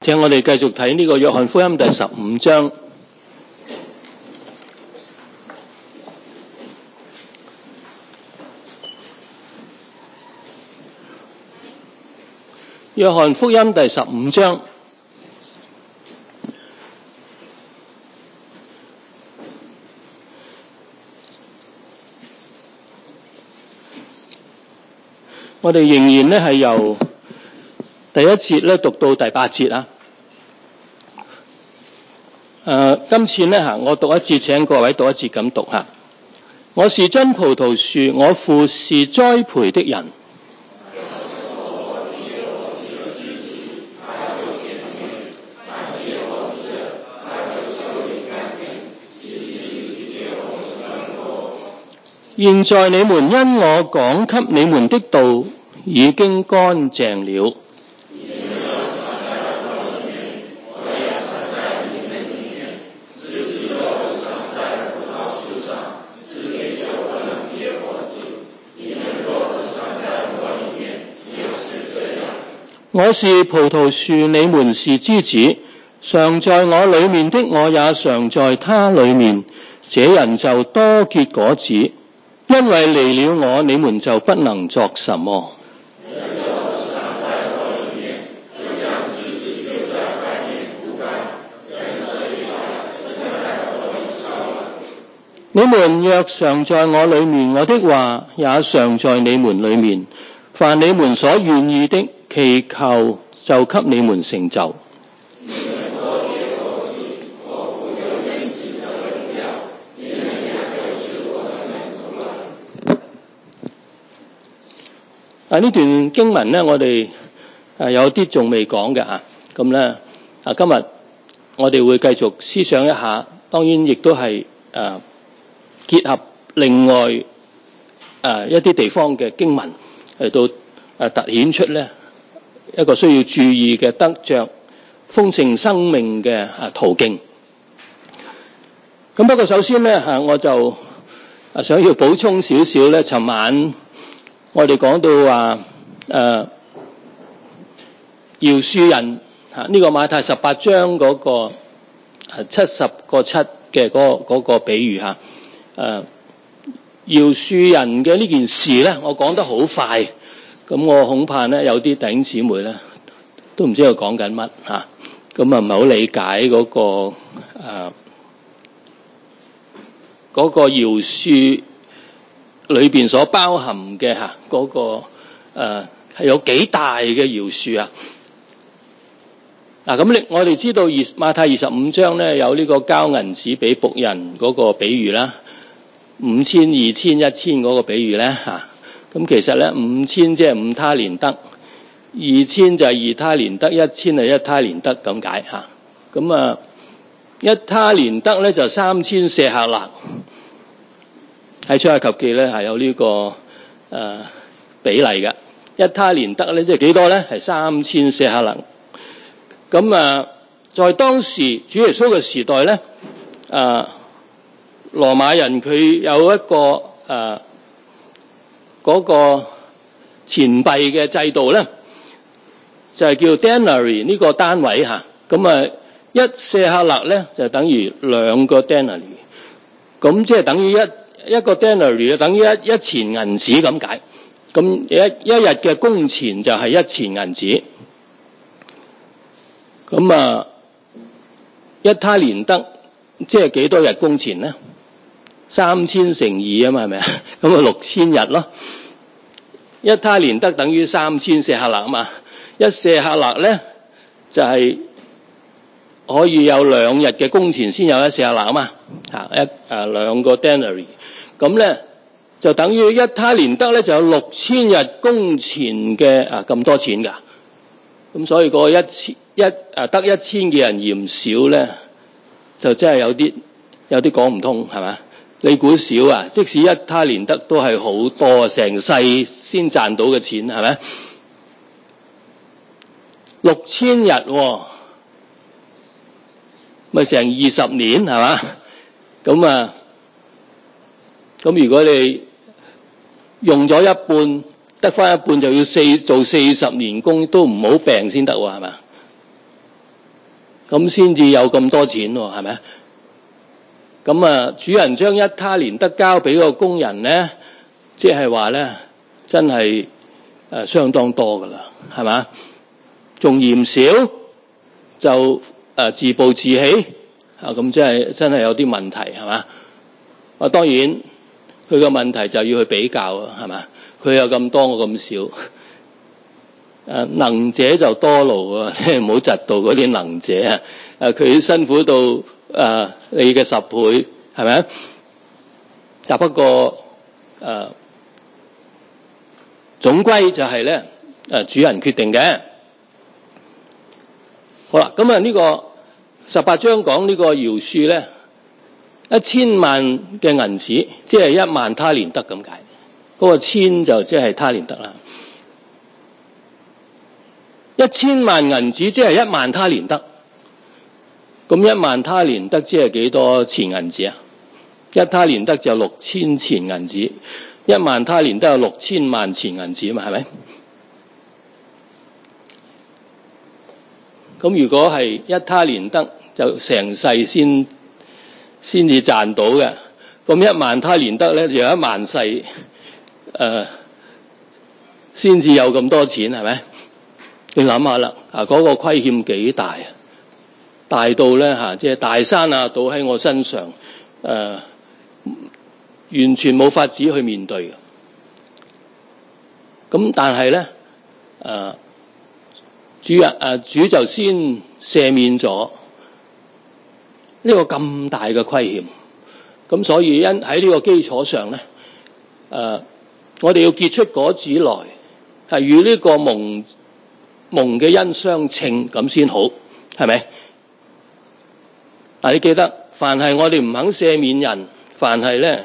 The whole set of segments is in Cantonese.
請我哋繼續睇呢個約翰福音第15章。約翰福音第15章。我哋仍然咧係由第1節咧讀到第8節啊。今次咧我讀一節，請各位讀一節咁讀吓。我是真葡萄樹，我父是栽培的人。現在你們因我講給你們的道已經乾淨了。我是葡萄樹，你們是枝子，常在我裏面的，我也常在他裏面，這人就多結果子，因為離了我，你們就不能作什麼。你們若常在我裏面，我的話也常在你們裏面，凡你們所願意的，祈求就給你們成就。呢段經文呢，我哋有啲仲未講嘅嚇，咁咧今日我哋會繼續思想一下，當然亦都係結合另外一啲地方嘅經文嚟到凸顯出咧一個需要注意嘅得着豐盛生命嘅途徑。咁不過首先咧我就想要補充少少咧，尋晚我哋講到話饒恕人呢個馬太18章嗰個70個7嘅嗰個比喻嚇。饒恕人嘅呢件事咧，我講得好快，咁我恐怕咧有啲弟兄姊妹咧都唔知佢講緊乜嚇，咁唔係好理解嗰個饒恕裏邊所包含嘅嚇嗰個係有幾大嘅饒恕啊！咁我哋知道馬太25章咧有呢個交銀子俾僕人嗰個比喻啦，5000、2000、1000嗰個比喻咧嚇，咁其實咧5000即係5他連得，2000就係2他連得，1000係1他連得咁解嚇。咁1他連得咧就3000舍客勒，喺出埃及記咧係有呢個比例嘅。1他連得咧即係幾多咧？係3000舍客勒。咁在當時主耶穌嘅時代咧，羅馬人佢有一個嗰個錢幣嘅制度咧，就係叫 denary 呢個單位嚇。咁1舍客勒咧就等於2個 denary， 咁即係等於一個 denary 等於一錢銀子咁解。咁一日嘅工錢就係1錢銀子。咁1他連得即係幾多日工錢咧？3000乘2啊嘛，係咪啊？咁6000日咯。1他連得等於3000舍客勒啊嘛。1舍客勒咧就係可以有2日嘅工錢先有1舍客勒啊嘛。2個 denary。咁咧就等於1他連得咧就有6000日工錢嘅咁多錢㗎。咁所以個得1000嘅人嫌少咧，就真係有啲講唔通，係咪？你估少啊？即使1他連得都係好多，成世先賺到嘅錢，係咪？6000日咪成20年，係嘛？咁如果你用咗一半，得翻一半就要做40年工，都唔好病先得喎，係咪？ 咁先至有咁多錢喎，係咪？咁啊，主人將1他連得交俾個工人咧，即係話咧，真係相當多噶啦，係嘛？仲嫌少就自暴自棄啊！咁真係有啲問題，係嘛？當然佢個問題就要去比較啊，係嘛？佢有咁多，我咁少。能者就多勞啊！你唔好窒到嗰啲能者啊！佢辛苦到你嘅10倍，係咪？但不過總歸就係咧主人決定嘅。好啦，咁呢個18章講呢個饒恕咧，1000萬嘅銀子，即係1萬他連得咁解。嗰個千就即係他連得啦。1000萬銀子即係1萬他連得，咁1萬他連得即係幾多錢銀子啊？1他連得就6000錢銀子，1萬他連得有6000萬錢銀子嘛，係咪？咁如果係1他連得就成世先至賺到嘅，咁1萬他連得咧就有1萬世先至有咁多錢，係咪？你諗下啦，嗰個虧欠幾大啊？大到咧即係大山倒喺我身上，完全冇法子去面對嘅。咁但係咧，主就先赦免咗呢個咁大嘅虧欠。咁所以喺呢個基礎上咧，我哋要結出果子來，係與呢個蒙嘅恩相稱，咁先好，係咪？你記得，凡係我哋唔肯赦免人，凡係咧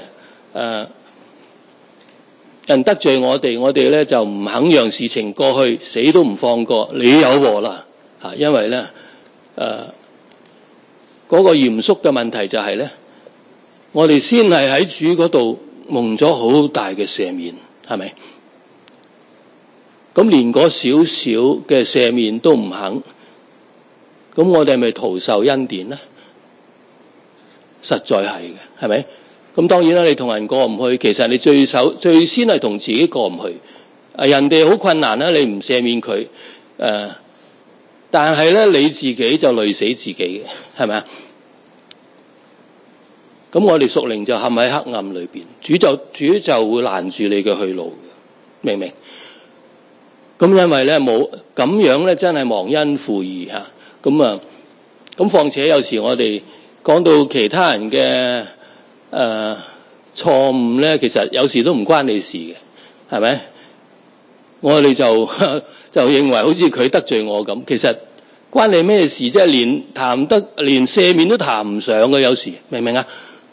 人得罪我哋咧就唔肯讓事情過去，死都唔放過，你有禍啦。因為咧嗰個嚴肅嘅問題就係咧，我哋先係喺主嗰度蒙咗好大嘅赦免，係咪？咁連嗰少少嘅赦免都唔肯，咁我哋係咪徒受恩典呢？實在係嘅，係咪？咁當然啦，你同人過唔去，其實你最先係同自己過唔去。人哋好困難啦，你唔赦免佢，但係咧你自己就累死自己嘅，係咪啊？咁我哋屬靈就陷喺黑暗裏邊，主就會攔住你嘅去路，明唔明？咁因為咧冇咁樣咧，真係忘恩負義嚇。咁況且有時我哋講到其他人嘅錯誤咧，其實有時都唔關你事嘅，係咪？我哋就認為好似佢得罪我咁，其實關你咩事啫？連赦免都談唔上嘅，有時明唔明啊？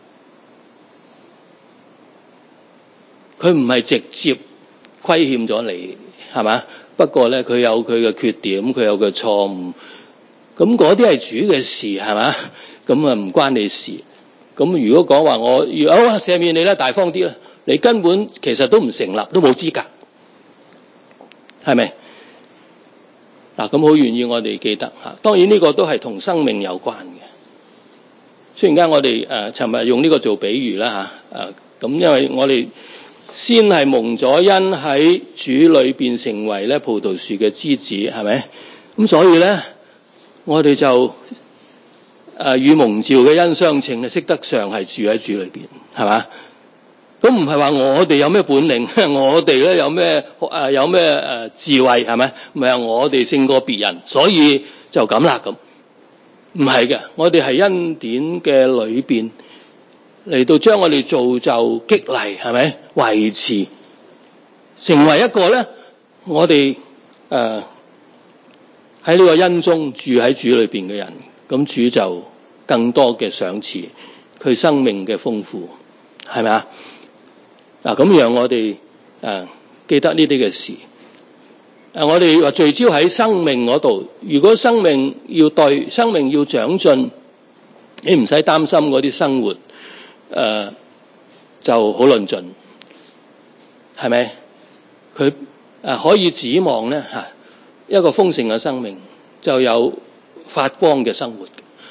佢唔係直接虧欠咗你，係嘛？不過咧，佢有佢嘅缺點，佢有佢嘅錯誤，咁嗰啲係主嘅事，係嘛？咁唔關你事。咁如果講話我赦免你啦，大方啲啦，你根本其實都唔成立，都冇資格，係咪？咁好願意我哋記得嚇。當然呢個都係同生命有關嘅。雖然間我哋尋日用呢個做比喻啦嚇，咁因為我哋先係蒙咗恩喺主裏邊成為咧葡萄樹嘅枝子，係咪？咁所以咧，我哋就與蒙召嘅恩相稱，識得上係住喺主裏邊，係嘛？咁唔係話我哋有咩本領，我哋咧有咩智慧，係咪？唔係話我哋勝過別人，所以就咁啦咁。唔係嘅，我哋係恩典嘅裏邊嚟到將我哋造就激勵，係咪？維持成為一個咧，我哋喺呢個恩中住喺主裏邊嘅人，咁主就更多嘅賞賜佢生命嘅豐富，係咪啊？咁讓我哋記得呢啲嘅事。我哋話聚焦喺生命嗰度，如果生命要對，生命要長進，你唔使擔心嗰啲生活就好論盡，係咪？佢可以指望咧一個豐盛嘅生命，就有發光嘅生活，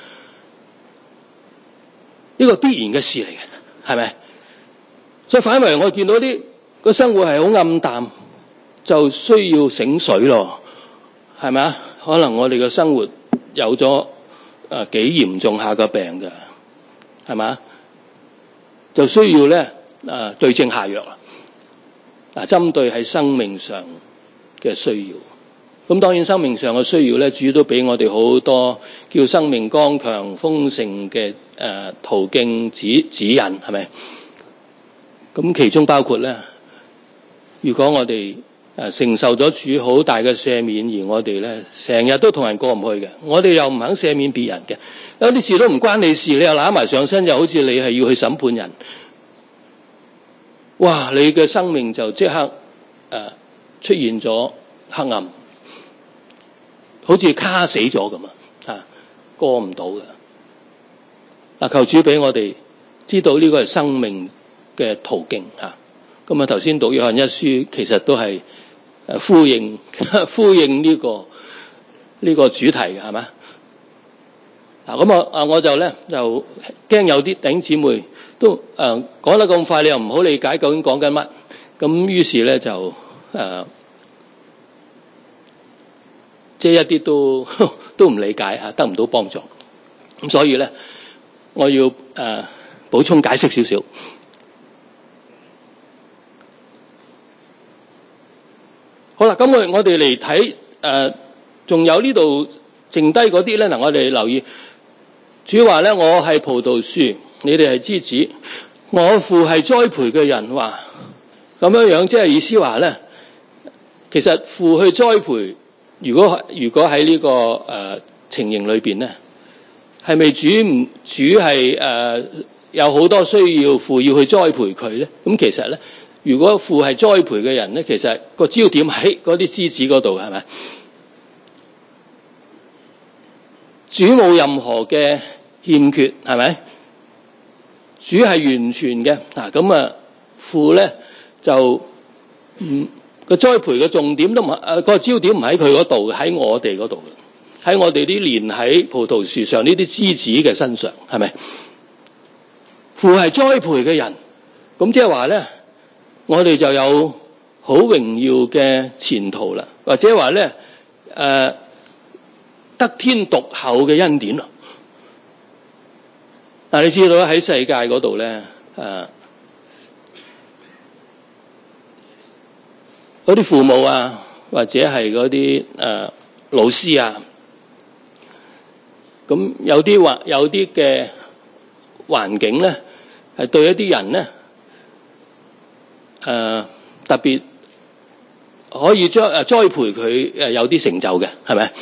呢個必然嘅事嚟嘅，係咪？所以反為我見到啲個生活係好暗淡，就需要醒水咯，係咪啊？可能我哋嘅生活有咗幾嚴重下嘅病嘅，係咪啊？就需要咧對症下藥啦。針對喺生命上嘅需要，咁當然生命上嘅需要咧，主都俾我哋好多叫生命剛強豐盛嘅途徑指引，係咪？咁其中包括咧，如果我哋承受咗主好大嘅赦免，而我哋咧成日都同人過唔去嘅，我哋又唔肯赦免別人嘅，有啲事都唔關你事，你又攬埋上身，又好似你係要去審判人。哇！你嘅生命就即刻出現咗黑暗，好似卡死咗咁啊！過唔到嘅。求主俾我哋知道呢個係生命嘅途徑嚇。咁頭先讀約翰一書，其實都係呼應呢個主題嘅，係咪？咁我就咧就驚有啲弟兄姊妹都講得咁快，你又唔好理解究竟講緊乜，咁於是咧就即係一啲都唔理解嚇，得唔到幫助。咁所以咧，我要補充解釋少少。好啦，咁我哋嚟睇仲有呢度剩低嗰啲咧。嗱，我哋留意主話咧，我係葡萄樹，你哋係枝子，我父係栽培嘅人。話咁樣即係意思話咧，其實父去栽培，如果喺呢個情形裏邊咧，係咪主係有好多需要父要去栽培佢咧？咁其實咧，如果父係栽培嘅人咧，其實個焦點喺嗰啲枝子嗰度，係咪？主冇任何嘅欠缺，係咪？主係完全嘅。咁父咧就個栽培嘅重點都唔個焦點唔喺佢嗰度，喺我哋嗰度，喺我哋啲連喺葡萄樹上呢啲枝子嘅身上，係咪？父係栽培嘅人，咁即係話咧，我哋就有好榮耀嘅前途啦，或者話咧得天獨厚嘅恩典咯。但你知道喺世界嗰度咧，嗰啲父母啊，或者係嗰啲老師啊，咁有啲嘅環境咧，係對一啲人咧，特別可以栽培佢有啲成就嘅，係咪？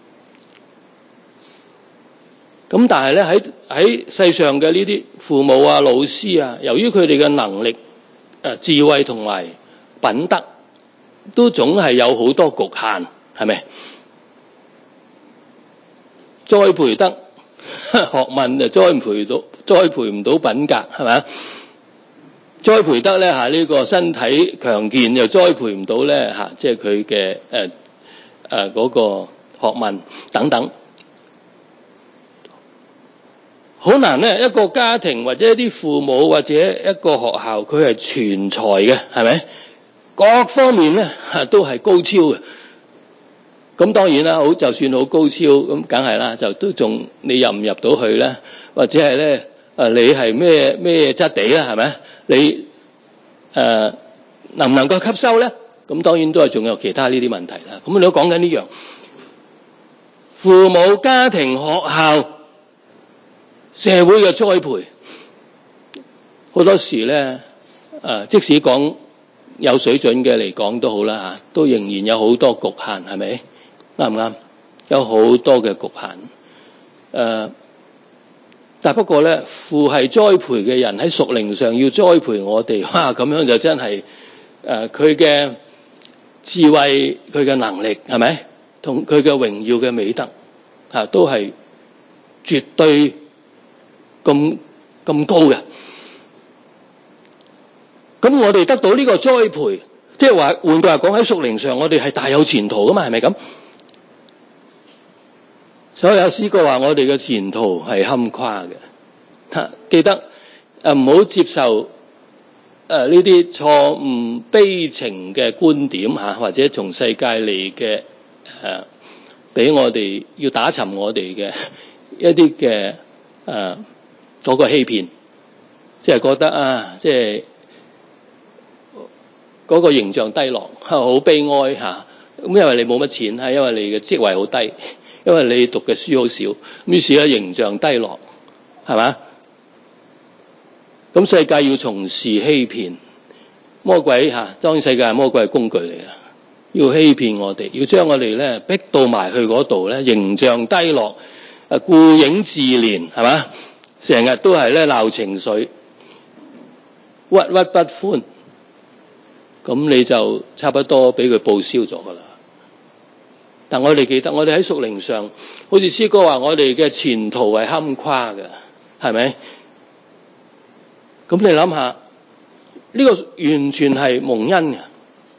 咁但係咧喺世上嘅呢啲父母啊、老師啊，由於佢哋嘅能力、智慧同埋品德，都總係有好多局限，係咪？栽培得學問就栽培唔到品格，係咪？栽培得咧呢個身體強健，又栽培唔到咧即係佢嘅嗰個學問等等。好難咧，一個家庭或者一啲父母或者一個學校，佢係全才嘅，係咪？各方面咧都係高超嘅。咁當然啦，就算好高超，咁梗係啦，就都仲你入唔入到去咧？或者係咧你係咩質地咧？係咪？你能唔能夠吸收咧？咁當然都係仲有其他呢啲問題啦。咁你都講緊呢樣，父母、家庭、學校、社會嘅栽培，好多時咧即使講有水準嘅嚟講都好啦都仍然有好多局限，係咪？啱唔啱？有好多嘅局限。但不過咧，父係栽培嘅人喺屬靈上要栽培我哋，咁樣就真係佢嘅智慧、佢嘅能力，係咪？同佢嘅榮耀嘅美德都係絕對咁高嘅。咁我哋得到呢個栽培，即係話換句話講，喺屬靈上我哋係大有前途噶嘛，係咪咁？ 所以有詩歌話我哋嘅前途係坎坷嘅。記得唔好接受呢啲錯誤悲情嘅觀點或者從世界嚟嘅俾我哋要打沉我哋嘅一啲嘅嗰個欺騙，即係覺得即係嗰個形象低落，好悲哀咁因為你冇乜錢，係因為你嘅職位好低，因為你讀嘅書好少，於是咧形象低落，係嘛？咁世界要從事欺騙，魔鬼當然世界係魔鬼嘅工具嚟嘅，要欺騙我哋，要將我哋咧逼到埋去嗰度咧，形象低落，顧影自憐，係嘛？成日都係咧鬧情緒，鬱鬱不歡，咁你就差不多俾佢報銷咗噶啦。但我哋記得，我哋喺屬靈上，好似詩歌話，我哋嘅前途係坎坷嘅，係咪？咁你諗下，呢個完全係蒙恩嘅。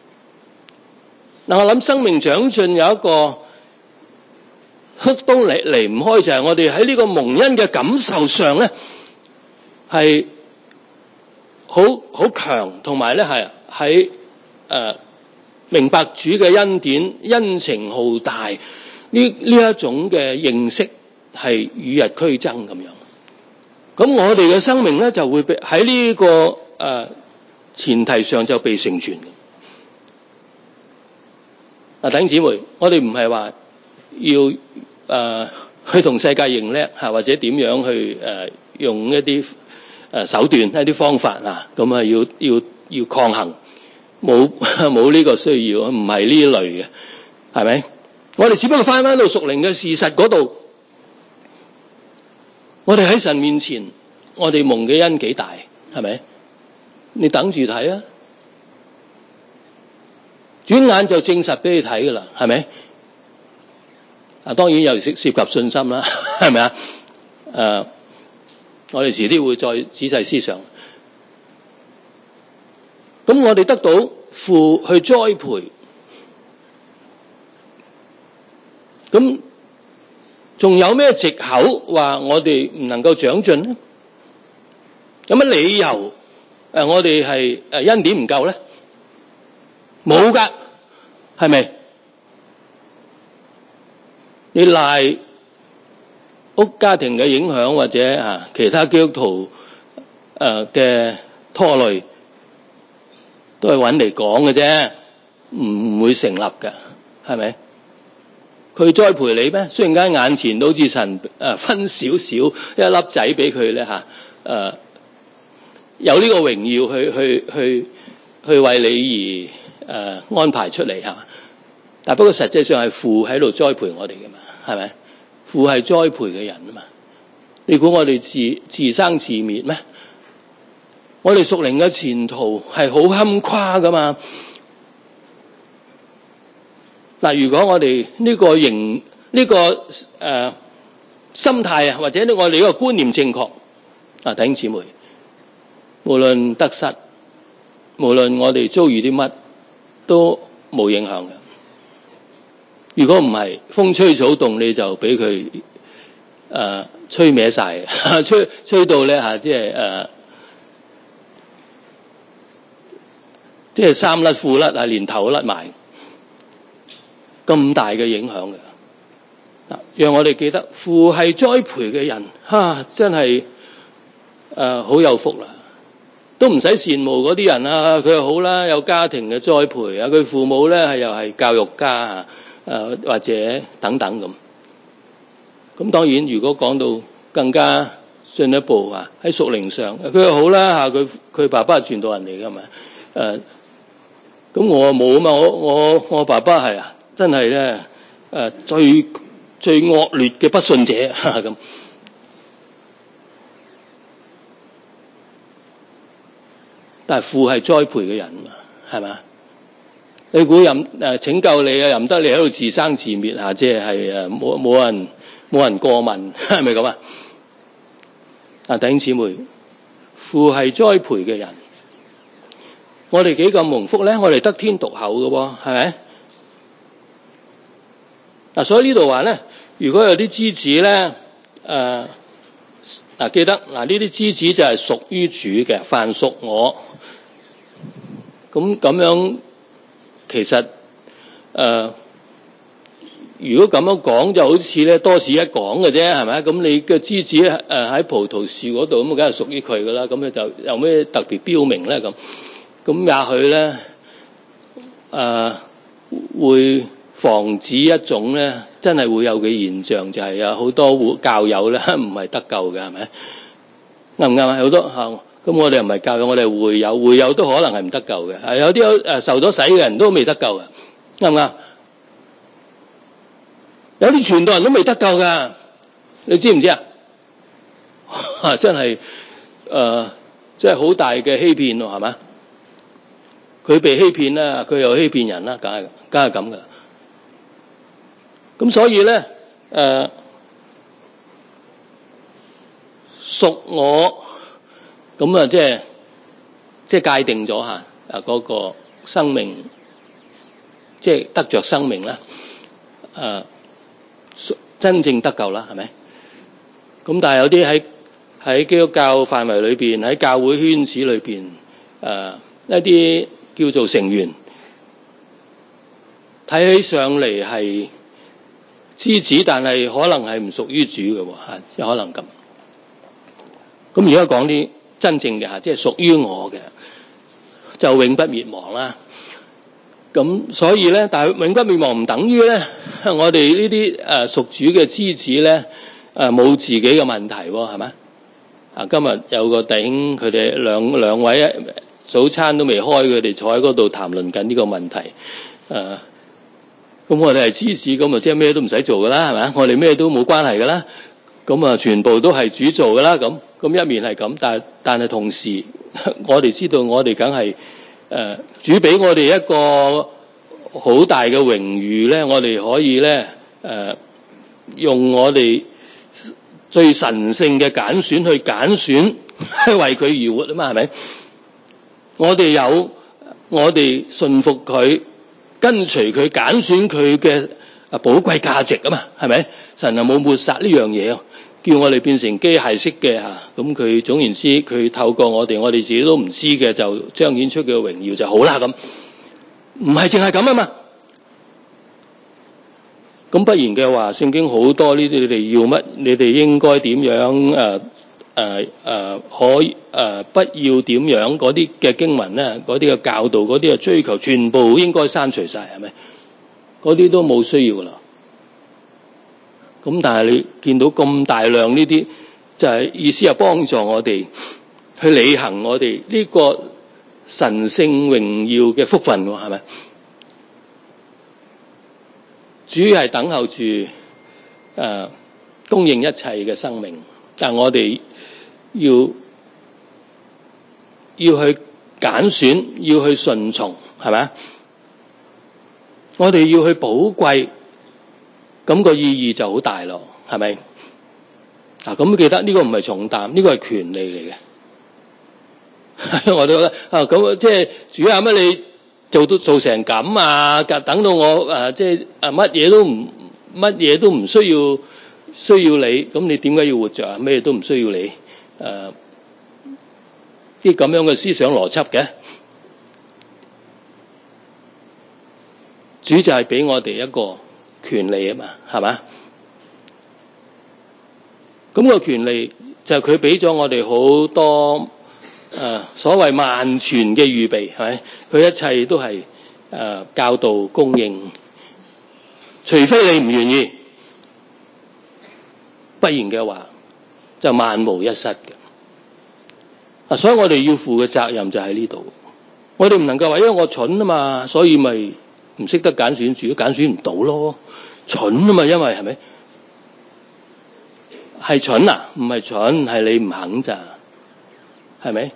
嗱，我諗生命長進有一個都離唔開，就係我哋喺呢個蒙恩嘅感受上咧，係好強，同埋咧係喺明白主嘅恩典恩情浩大呢一種嘅認識係與日俱增咁樣。咁我哋嘅生命咧就會喺呢個前提上就被成全嘅。弟兄姊妹，我哋唔係話要去同世界認叻或者點樣去用一啲手段一啲方法咁要抗衡，冇呢個需要，唔係呢類嘅，係咪？我哋只不過翻到屬靈嘅事實嗰度，我哋喺神面前，我哋蒙嘅恩幾大，係咪？你等住睇啊，轉眼就證實俾你睇噶啦，係咪？當然又涉及信心啦，係咪啊？我哋遲啲會再仔細思想。咁我哋得到父去栽培，咁仲有咩藉口話我哋唔能夠長進呢？有乜理由我哋係恩典唔夠呢？冇噶，係咪？你賴屋家庭嘅影響，或者其他基督徒嘅拖累，都係揾嚟講嘅啫，唔會成立嘅，係咪？佢栽培你咩？雖然間眼前都好似神分少少一粒仔俾佢咧有呢個榮耀去為你而安排出嚟但不過實際上係父喺度栽培我哋嘅嘛，係咪？父係栽培嘅人啊嘛。你估我哋自生自滅咩？我哋屬靈嘅前途係好坎坷噶嘛。嗱，如果我哋呢個心態或者我哋呢個觀念正確弟兄姊妹，無論得失，無論我哋遭遇啲乜，都冇影響嘅。如果唔係風吹草動，你就俾佢吹歪晒，吹到咧即係衫甩褲甩連頭甩埋，咁大嘅影響嘅。讓我哋記得父係栽培嘅人真係好有福啦，都唔使羨慕嗰啲人佢又好啦，有家庭嘅栽培佢父母咧又係教育家或者等等咁。咁當然如果講到更加進一步喺屬靈上，佢又好啦佢爸爸係傳道人嚟噶嘛咁我冇啊嘛，我爸爸係真係咧最惡劣嘅不信者咁。但係父係栽培嘅人嘛，係咪？你估拯救你任得你喺度自生自滅即係冇人過問，係咪咁弟兄姊妹，父係栽培嘅人，我哋幾咁蒙福咧？我哋得天獨厚嘅喎，係咪？所以呢度話咧， 如果有啲枝子咧，記得呢啲枝子就係屬於主嘅，凡屬我。咁樣其實如果咁樣講就好似咧多此一講嘅啫，係咪？咁你嘅枝子喺葡萄樹嗰度，咁梗係屬於佢噶啦。咁你就有咩特別標明咧？咁也許咧會防止一種咧真係會有嘅現象，就係有好多教友咧唔係得救嘅，係咪？啱唔啱啊？好多咁我哋又唔係教友，我哋係會友都可能係唔得救嘅。有啲受咗洗嘅人都未得救嘅，啱唔啱？有啲傳道人都未得救㗎，你知唔知啊？真係真係好大嘅欺騙喎，係嘛？佢被欺騙啦，佢又欺騙人啦，梗係咁噶。咁所以咧屬我咁即係界定咗下嗰個生命，即係得着生命啦，真正得救啦，係咪？咁但係有啲喺基督教範圍裏邊，喺教會圈子裏邊一啲叫做成員，睇起上嚟係枝子，但係可能係唔屬於主嘅，即係可能咁。咁而家講啲真正嘅即係屬於我嘅，就永不滅亡啦。咁所以咧，但係永不滅亡唔等於咧，我哋呢啲屬主嘅枝子咧冇自己嘅問題喎，係咪？今日有個弟兄，佢哋兩位早餐都未開，佢哋坐喺嗰度談論緊呢個問題。咁我哋係枝子，咁啊即係咩都唔使做噶啦，係咪？我哋咩都冇關係噶啦，咁啊全部都係主做噶啦。咁一面係咁，但係同時我哋知道我哋梗係主俾我哋一個好大嘅榮譽咧，我哋可以咧用我哋最神聖嘅揀選去揀選為佢而活啊嘛，係咪？我哋順服佢，跟隨佢，揀選佢嘅寶貴價值啊嘛，係咪？神又冇抹殺呢樣嘢，叫我哋變成機械式嘅咁佢總言之，佢透過我哋自己都唔知嘅，就彰顯出佢嘅榮耀就好啦。咁唔係淨係咁啊嘛。咁不然嘅話，聖經好多呢啲，你哋要乜？你哋應該點樣？可以不要點樣？嗰啲嘅經文咧，嗰啲嘅教導，嗰啲嘅追求，全部應該刪除晒，係咪？嗰啲都冇需要噶啦。咁但係你見到咁大量呢啲，就係意思係幫助我哋去履行我哋呢個神聖榮耀嘅福分，係咪？主要係等候住供應一切嘅生命，但係我哋要去揀選，要去順從，係咪？我哋要去寶貴，咁個意義就好大咯，係咪？咁記得呢個唔係重擔，呢個係權利嚟嘅。我都覺得咁即係主啊，乜你做成咁啊？等到我即係乜嘢都唔需要你，咁你點解要活着啊？咩都唔需要你，啲咁樣嘅思想邏輯嘅。主就係俾我哋一個權利啊嘛，係嘛？咁個權利就係佢俾咗我哋好多所謂萬全嘅預備，係咪？佢一切都係教導供應，除非你唔願意，不然嘅話就萬無一失嘅。所以我哋要負嘅責任就喺呢度。我哋唔能夠話因為我蠢啊嘛，所以咪唔識得揀選主，揀選唔到咯。蠢啊嘛，因為係咪？係蠢啊？唔係蠢，係你唔肯咋，係咪？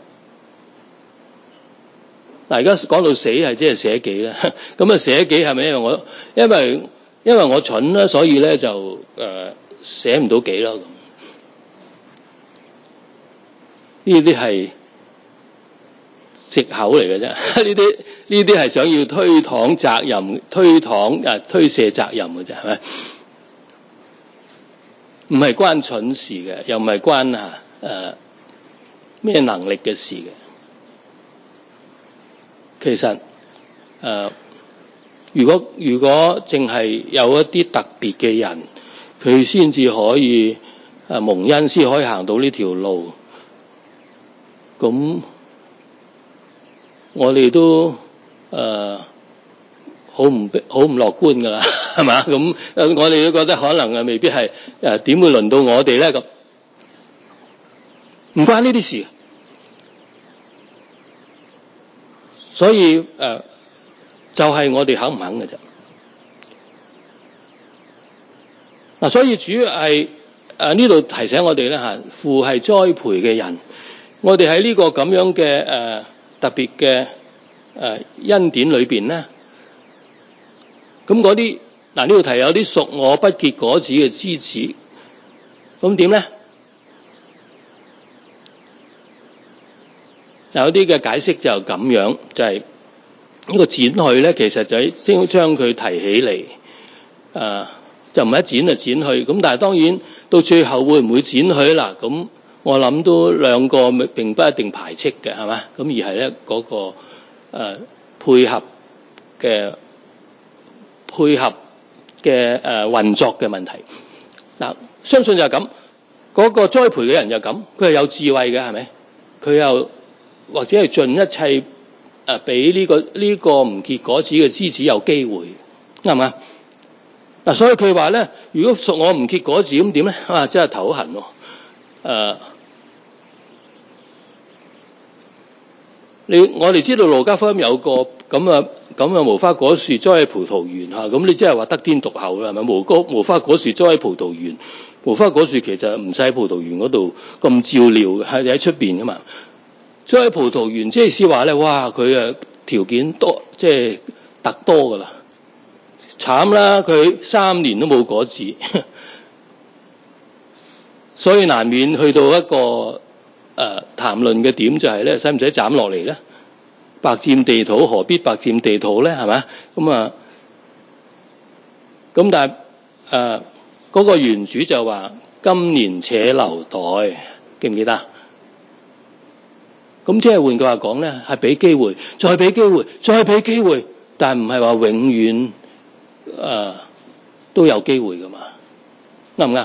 嗱，而家講到死係即係捨己啦。咁捨己係咪因為我蠢啦，所以咧就捨唔到己咯。呢啲係藉口嚟嘅啫，呢啲係想要推卸責任嘅啫，係咪？ 唔係關蠢事嘅，又唔係關咩能力嘅事嘅。其實如果淨係有一啲特別嘅人，佢先至可以蒙恩，先可以行到呢條路，咁我哋都好唔樂觀㗎啦，係嘛？咁我哋都覺得可能未必係點會輪到我哋咧？咁唔關呢啲事，所以就係我哋肯唔肯嘅啫。嗱，所以主要係呢度提醒我哋咧嚇，父係栽培嘅人，我哋喺呢個咁樣嘅特別嘅恩典裏邊咧，咁嗰啲呢度提有啲屬我不結果子嘅枝子，咁點咧？有啲嘅解釋就咁樣，就係呢個剪去咧，其實就係先將佢提起嚟，就唔係一剪就剪去。咁但係當然到最後會唔會剪去嗱？咁我諗都兩個並不一定排斥嘅，係嘛？咁而係咧嗰個配合嘅運作嘅問題。嗱，相信就係咁，嗰個栽培嘅人就咁，佢係有智慧嘅，係咪？佢又或者係盡一切俾呢個唔結果子嘅枝子有機會，啱唔啱？嗱，所以佢話咧，如果屬我唔結果子咁點咧？真係頭痕喎。我哋知道路加福音有個咁嘅無花果樹栽喺葡萄園嚇，咁你即係話得天獨厚啦，係咪？無花果樹栽喺葡萄園，無花果樹其實唔使喺葡萄園嗰度咁照料嘅，係喺出邊噶嘛。栽喺葡萄園，即係是話咧，哇！佢條件多，即係特多噶啦。慘啦，佢3年都冇果子，所以難免去到一個談論嘅點就係咧，使唔使斬落嚟咧？白佔地土，何必白佔地土咧？係咪？咁但係嗰個園主就話：今年且留待，記唔記得？咁即係換句話講咧，係俾機會，再俾機會，再俾機會，但係唔係話永遠都有機會噶嘛？啱唔啱？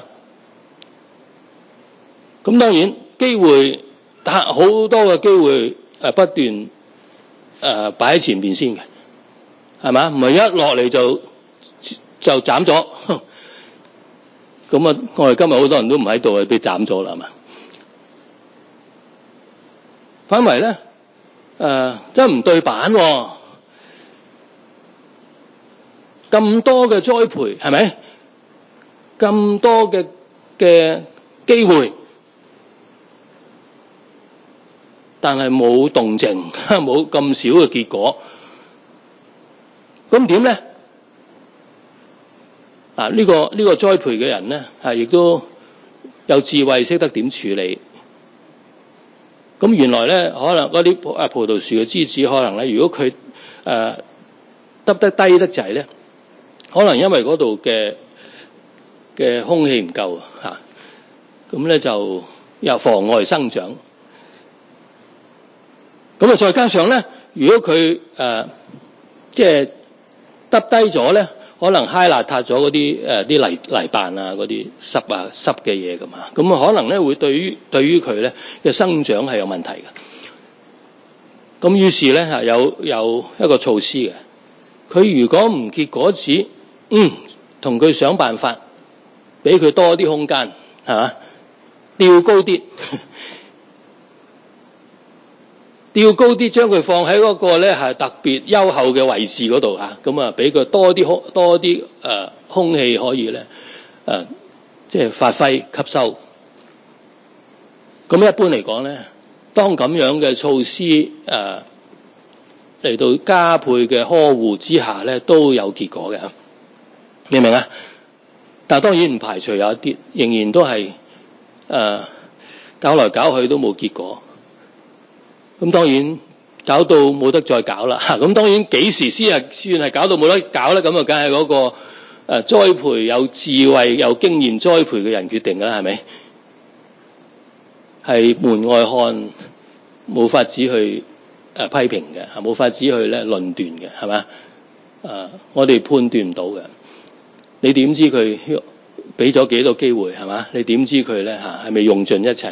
咁當然機會，但好多嘅機會不斷擺喺前邊先嘅，係嘛？唔係一落嚟就斬咗。咁我哋今日好多人都唔喺度，俾斬咗啦，係嘛？反為咧，真係唔對版喎。咁多嘅栽培，係咪？咁多嘅機會，但係冇動靜，冇咁少嘅結果，咁點咧？呢個栽培嘅人咧，亦都有智慧，識得點處理。咁原來咧，可能嗰啲葡萄樹嘅枝子，可能咧，如果佢耷得低得滯咧，可能因為嗰度嘅空氣唔夠嚇，咁咧就又妨礙生長。咁再加上咧，如果佢即係耷低咗咧，可能揩邋遢咗嗰啲啲泥瓣啊，嗰啲濕嘅嘢咁啊，咁可能咧會對於佢咧嘅生長係有問題嘅。咁於是咧有一個措施嘅，佢如果唔結果子，同佢想辦法，俾佢多啲空間，係嘛？吊高啲，吊高啲，將佢放喺嗰個咧係特別優厚嘅位置嗰度嚇，咁俾佢多啲空氣可以咧即係發揮吸收。咁一般嚟講咧，當咁樣嘅措施嚟到加倍嘅呵護之下咧，都有結果嘅，明唔明啊？但係當然唔排除有一啲仍然都係搞來搞去都冇結果。咁當然搞到冇得再搞啦。咁當然幾時先算係搞到冇得搞咧？咁啊，梗係嗰個栽培有智慧有經驗栽培嘅人決定㗎啦，係咪？係門外漢冇法子去批評嘅，冇法子去咧論斷嘅，係嘛？我哋判斷唔到嘅。你點知佢俾咗幾多機會，係嘛？你點知佢咧係咪用盡一切？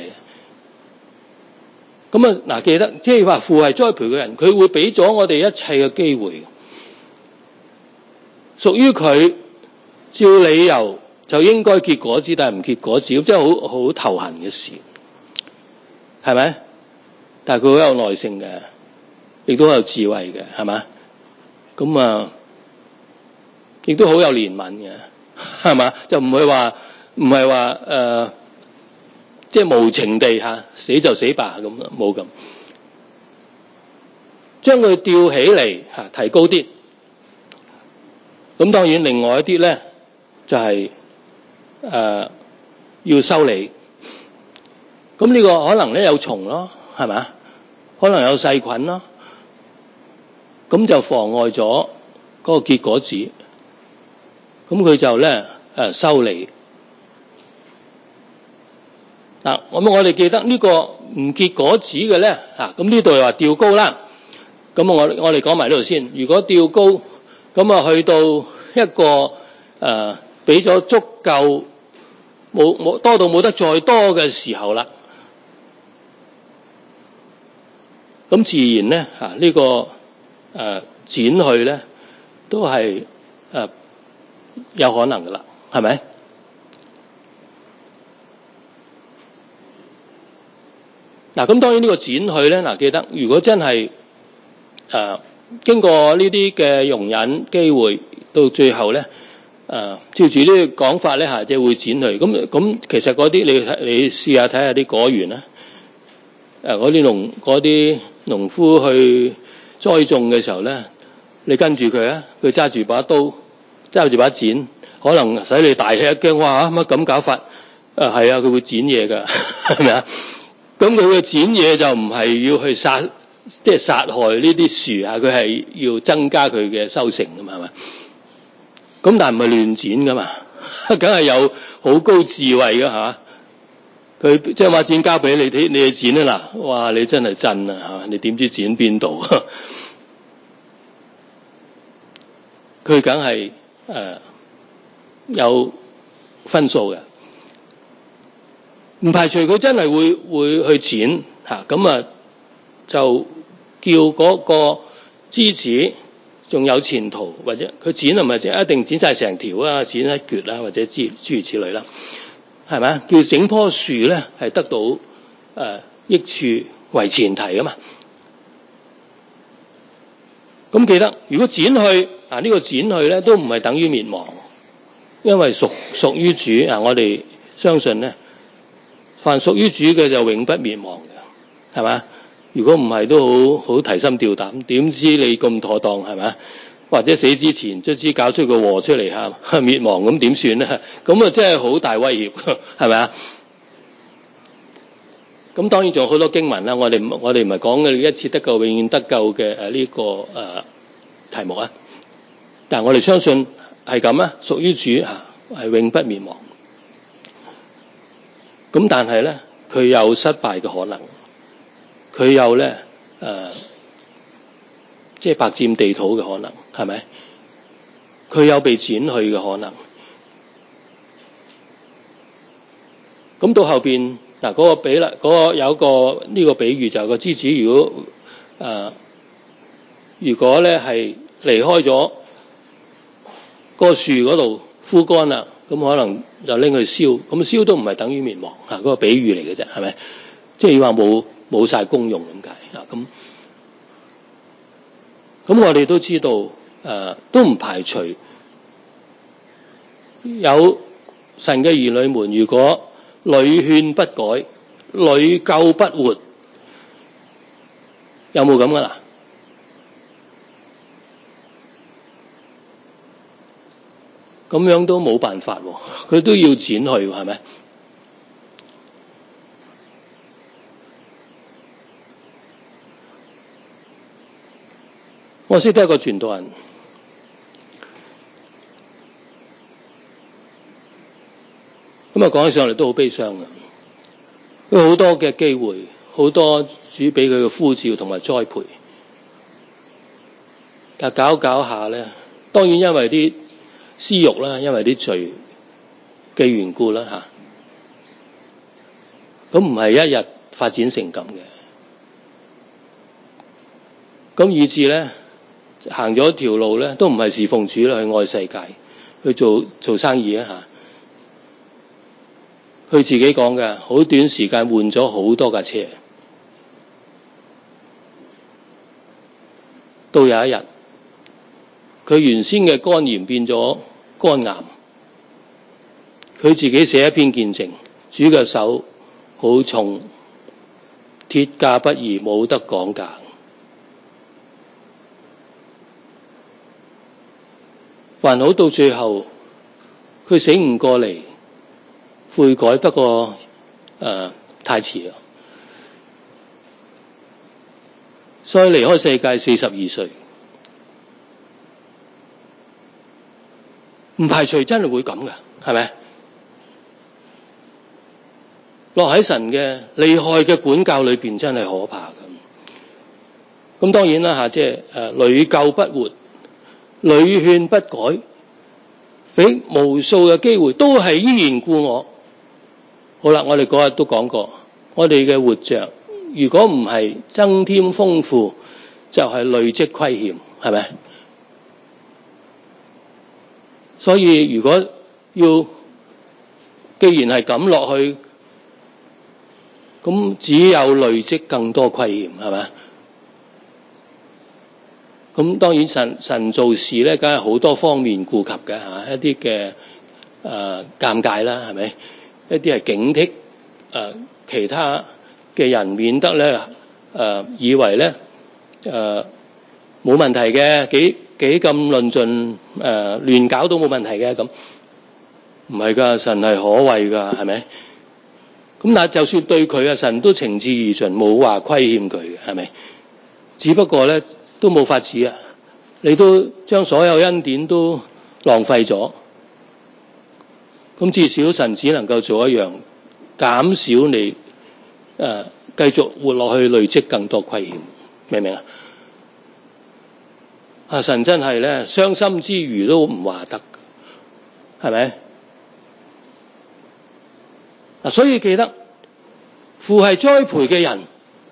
咁嗱，記得即係話父係栽培嘅人，佢會俾咗我哋一切嘅機會，屬於佢，照理由就應該結果子，但係唔結果子，咁真係好頭痕嘅事，係咪？但係佢好有耐性嘅，亦都好有智慧嘅，係嘛？咁亦都好有憐憫嘅，係嘛？就唔係話即係無情地死就死吧咁，冇咁，將佢吊起嚟提高啲。咁當然另外一啲咧就係要修理。咁呢個可能咧有蟲咯，係咪？可能有細菌咯，咁就妨礙咗嗰個結果子。咁佢就咧修理。嗱，咁我哋記得呢個唔結果子嘅咧，咁呢度又話吊高啦。咁我哋講埋呢度先。如果吊高，咁去到一個俾咗足夠冇多到冇得再多嘅時候啦，咁自然咧呢個剪去咧都係有可能噶啦，係咪？嗱，咁當然呢個剪去咧，記得如果真係經過呢啲嘅容忍機會，到最後咧照住呢個講法咧即係會剪去。咁其實嗰啲你試下睇下啲果園啦，嗰啲農夫去栽種嘅時候咧，你跟住佢佢揸住把刀，揸住把剪，可能使你大吃一驚，哇！乜咁搞法？係佢會剪嘢㗎，係咪啊？咁佢嘅剪嘢就唔係要去殺害呢啲樹佢係要增加佢嘅收成㗎嘛，係咪？咁但係唔係亂剪㗎嘛，梗係有好高智慧㗎，係嘛？佢將把剪交俾你睇，你去剪啦，哇！你真係震啊，係嘛？你點知剪邊度？佢梗係有分數嘅。唔排除佢真係會去剪咁就叫嗰個枝子仲有前途，或者佢剪係咪一定剪晒成條啊？剪一橛啦，或者諸如此類啦，係咪？叫整棵樹咧係得到益處為前提啊嘛。咁記得，如果剪去呢個剪去咧都唔係等於滅亡，因為屬於主我哋相信咧。凡屬於主嘅就永不滅亡嘅，係嘛？如果唔係都好提心吊膽，點知你咁妥當，係咪？或者死之前卒之搞出個禍出嚟滅亡，咁點算咧？咁真係好大威脅，係咪啊？咁當然仲有好多經文啦，我哋唔係講嘅一次得救永遠得救嘅呢個題目啊，但係我哋相信係咁啊，屬於主係永不滅亡。咁但係咧，佢有失敗嘅可能，佢有咧即係白佔地土嘅可能，係咪？佢有被剪去嘅可能。咁到後邊嗰個比例，有一個呢個比喻就係個枝子，如果咧係離開咗個樹嗰度枯乾啦。咁可能就拎去燒，咁燒都唔係等於滅亡嗰個比喻嚟嘅啫，係咪？即係話冇晒功用咁解咁我哋都知道都唔排除有神嘅兒女們，如果屢勸不改，屢救不活，有冇咁噶啦？咁樣都冇辦法佢都要剪去，係咪？我識得一個傳道人， 咁啊講起上嚟都好悲傷嘅。佢好多嘅機會，好多主俾佢嘅呼召同埋栽培，但搞搞下咧，當然因為啲私欲啦，因為啲罪嘅緣故啦嚇，咁唔係一日發展成咁嘅，咁以致咧行咗條路咧，都唔係侍奉主啦，去愛世界，去做生意啊嚇。佢自己講嘅，好短時間換咗好多架車，到有一日，佢原先嘅肝炎變咗肝癌，佢自己寫一篇見證，主嘅手好重，鐵價不移，冇得講價。還好到最後，佢醒唔過嚟，悔改，不過太遲啦，所以離開世界42歲，唔排除真係會咁嘅，係咪？落喺神嘅厲害嘅管教裏邊，真係可怕咁。咁當然啦嚇，即係屢救不活，屢勸不改，俾無數嘅機會，都係依然故我。好啦，我哋嗰日都講過，我哋嘅活着，如果唔係增添豐富，就係累積虧欠，係咪？所以如果既然係咁落去，咁只有累積更多虧欠，係咪？咁當然神做事咧，梗係好多方面顧及嘅嚇，一啲嘅尷尬啦，係咪？一啲係警惕其他嘅人，免得咧以為咧冇問題嘅，幾咁論盡亂搞都冇問題嘅，咁唔係㗎，神係可畏㗎，係咪？咁但係就算對佢啊，神都情至義盡，冇話虧欠佢嘅，係咪？只不過咧都冇法子啊，你都將所有恩典都浪費咗。咁至少神只能夠做一樣，減少你繼續活落去，累積更多虧欠，明唔明啊？神真係咧，傷心之餘都唔話得，係咪？所以記得，父係栽培嘅人，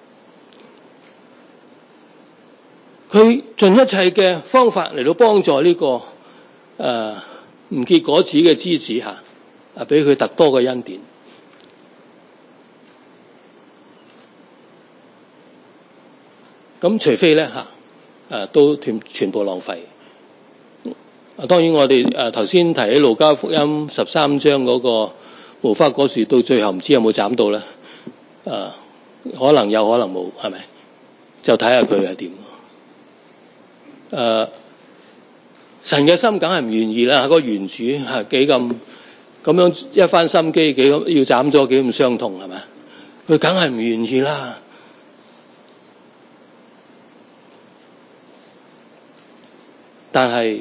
佢盡一切嘅方法嚟到幫助呢個唔結果子嘅枝子嚇。俾佢特多嘅恩典，咁除非咧都全部浪費。當然我哋頭先提起路加福音13章嗰個無花果樹，到最後唔知有冇斬到咧？可能有，可能冇，係咪？就睇下佢係點。神嘅心梗係唔願意啦，個原主係幾咁樣一番心機，幾咁要斬咗，幾咁傷痛，係咪？佢梗係唔願意啦。但係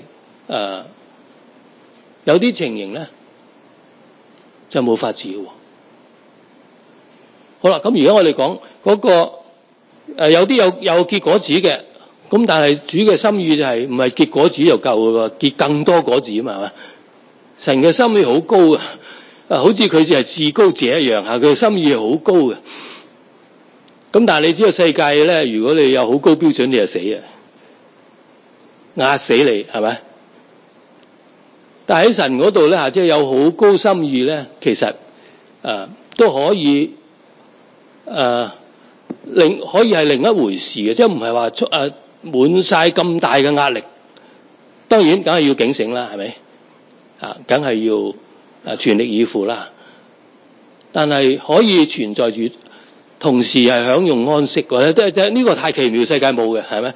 有啲情形咧就冇法子喎。好啦，咁而家我哋講嗰個有啲有結果子嘅，咁但係主嘅心意就係唔係結果子就夠嘅喎，結更多果子啊嘛，係嘛？神嘅心意好高啊，好似佢就係至高者一樣嚇，佢嘅心意係好高嘅。咁但係你知道世界咧，如果你有好高標準，你就死啊，壓死你，係咪？但係喺神嗰度咧，即係有好高心意咧，其實都可以可以係另一回事嘅，即係唔係話滿晒咁大嘅壓力。當然梗係要警醒啦，係咪？梗係要全力以赴啦。但係可以存在住，同時係享用安息嘅，即係呢個太奇妙，世界冇嘅，係咪？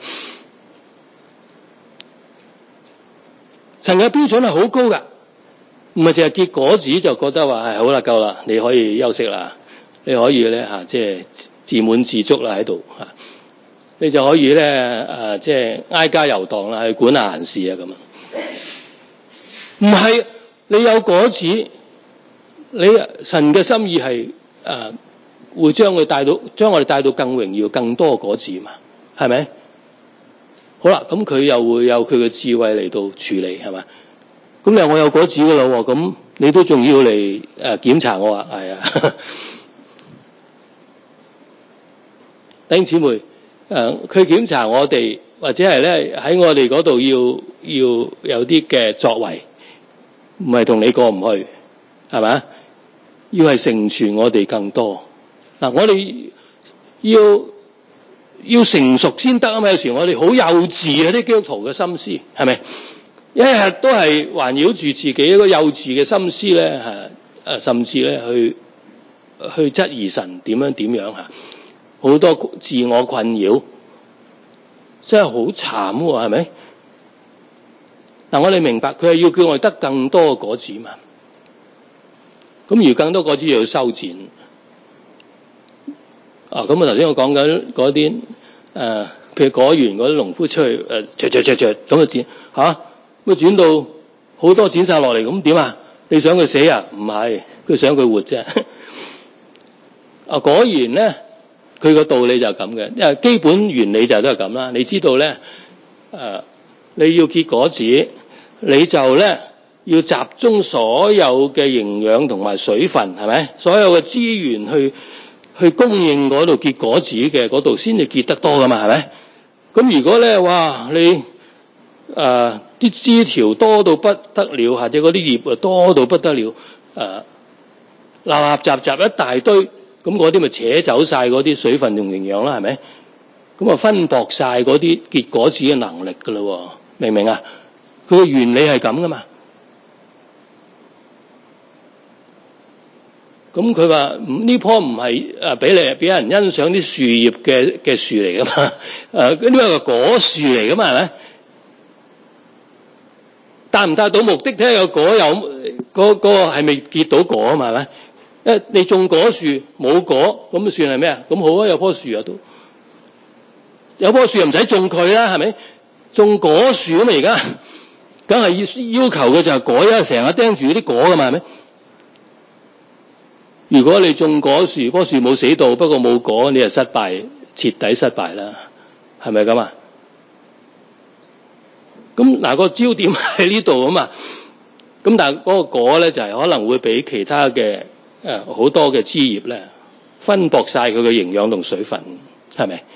神嘅標準係好高噶，唔係淨係結果子就覺得話係好啦，夠啦，你可以休息啦，你可以咧即係自滿自足啦喺度嚇，你就可以咧即係挨家遊蕩啦，去管下閒事啊咁啊。唔係，你有果子， 神嘅心意係會將我哋帶到更榮耀、更多果子嘛，係咪？好啦，咁佢又會有佢嘅智慧嚟到處理，係嘛？咁你話我有果子噶啦，咁你都仲要嚟檢查我啊？係啊，弟兄姊妹，佢檢查我哋，或者係咧喺我哋嗰度要有啲嘅作為，唔係同你過唔去，係嘛？要係成全我哋更多。嗱，我哋要成熟先得啊嘛！有時我哋好幼稚啊，啲基督徒嘅心思係咪？一日都係環繞住自己一個幼稚嘅心思咧，甚至咧去質疑神點樣嚇，好多自我困擾，真係好慘喎，係咪？嗱，我哋明白佢係要叫我哋得更多嘅果子嘛。咁而更多果子就要修剪。咁啊頭先我講緊嗰啲譬如果園嗰啲農夫出去咁就剪嚇，咁剪到好多剪晒落嚟，咁點啊？你想佢死啊？唔係，佢想佢活啫。果園咧，佢個道理就係咁嘅，因為基本原理就都係咁啦。你知道咧，你要結果子，你就咧要集中所有嘅營養同埋水分，係咪？所有嘅資源去供應嗰度結果子嘅嗰度，先至結得多噶嘛，係咪？咁如果咧，哇，你啲枝條多到不得了，或者嗰啲葉多到不得了，立雜一大堆，咁嗰啲咪扯走晒嗰啲水分同營養啦，係咪？咁啊分薄晒嗰啲結果子嘅能力噶咯，明唔明啊？佢嘅原理係咁噶嘛。咁佢話呢棵唔係俾人欣賞啲樹葉嘅樹嚟噶嘛？呢個係果樹嚟噶嘛？係咪？達唔達到目的？睇下個果有嗰個係咪結到果啊嘛？係咪？因為你種果樹冇果，咁算係咩啊？咁好啊，有棵樹啊，都有棵樹又唔使種佢啦，係咪？種果樹啊嘛，而家梗係要求嘅就係果啊，成日盯住啲果噶嘛，係咪？如果你種果樹，棵樹冇死到，不過冇果，你就失敗，徹底失敗啦，係咪咁啊？咁嗱，個焦點喺呢度啊嘛。咁但係嗰個果咧就係可能會俾其他嘅好多嘅枝葉咧分薄晒佢嘅營養同水分，係咪？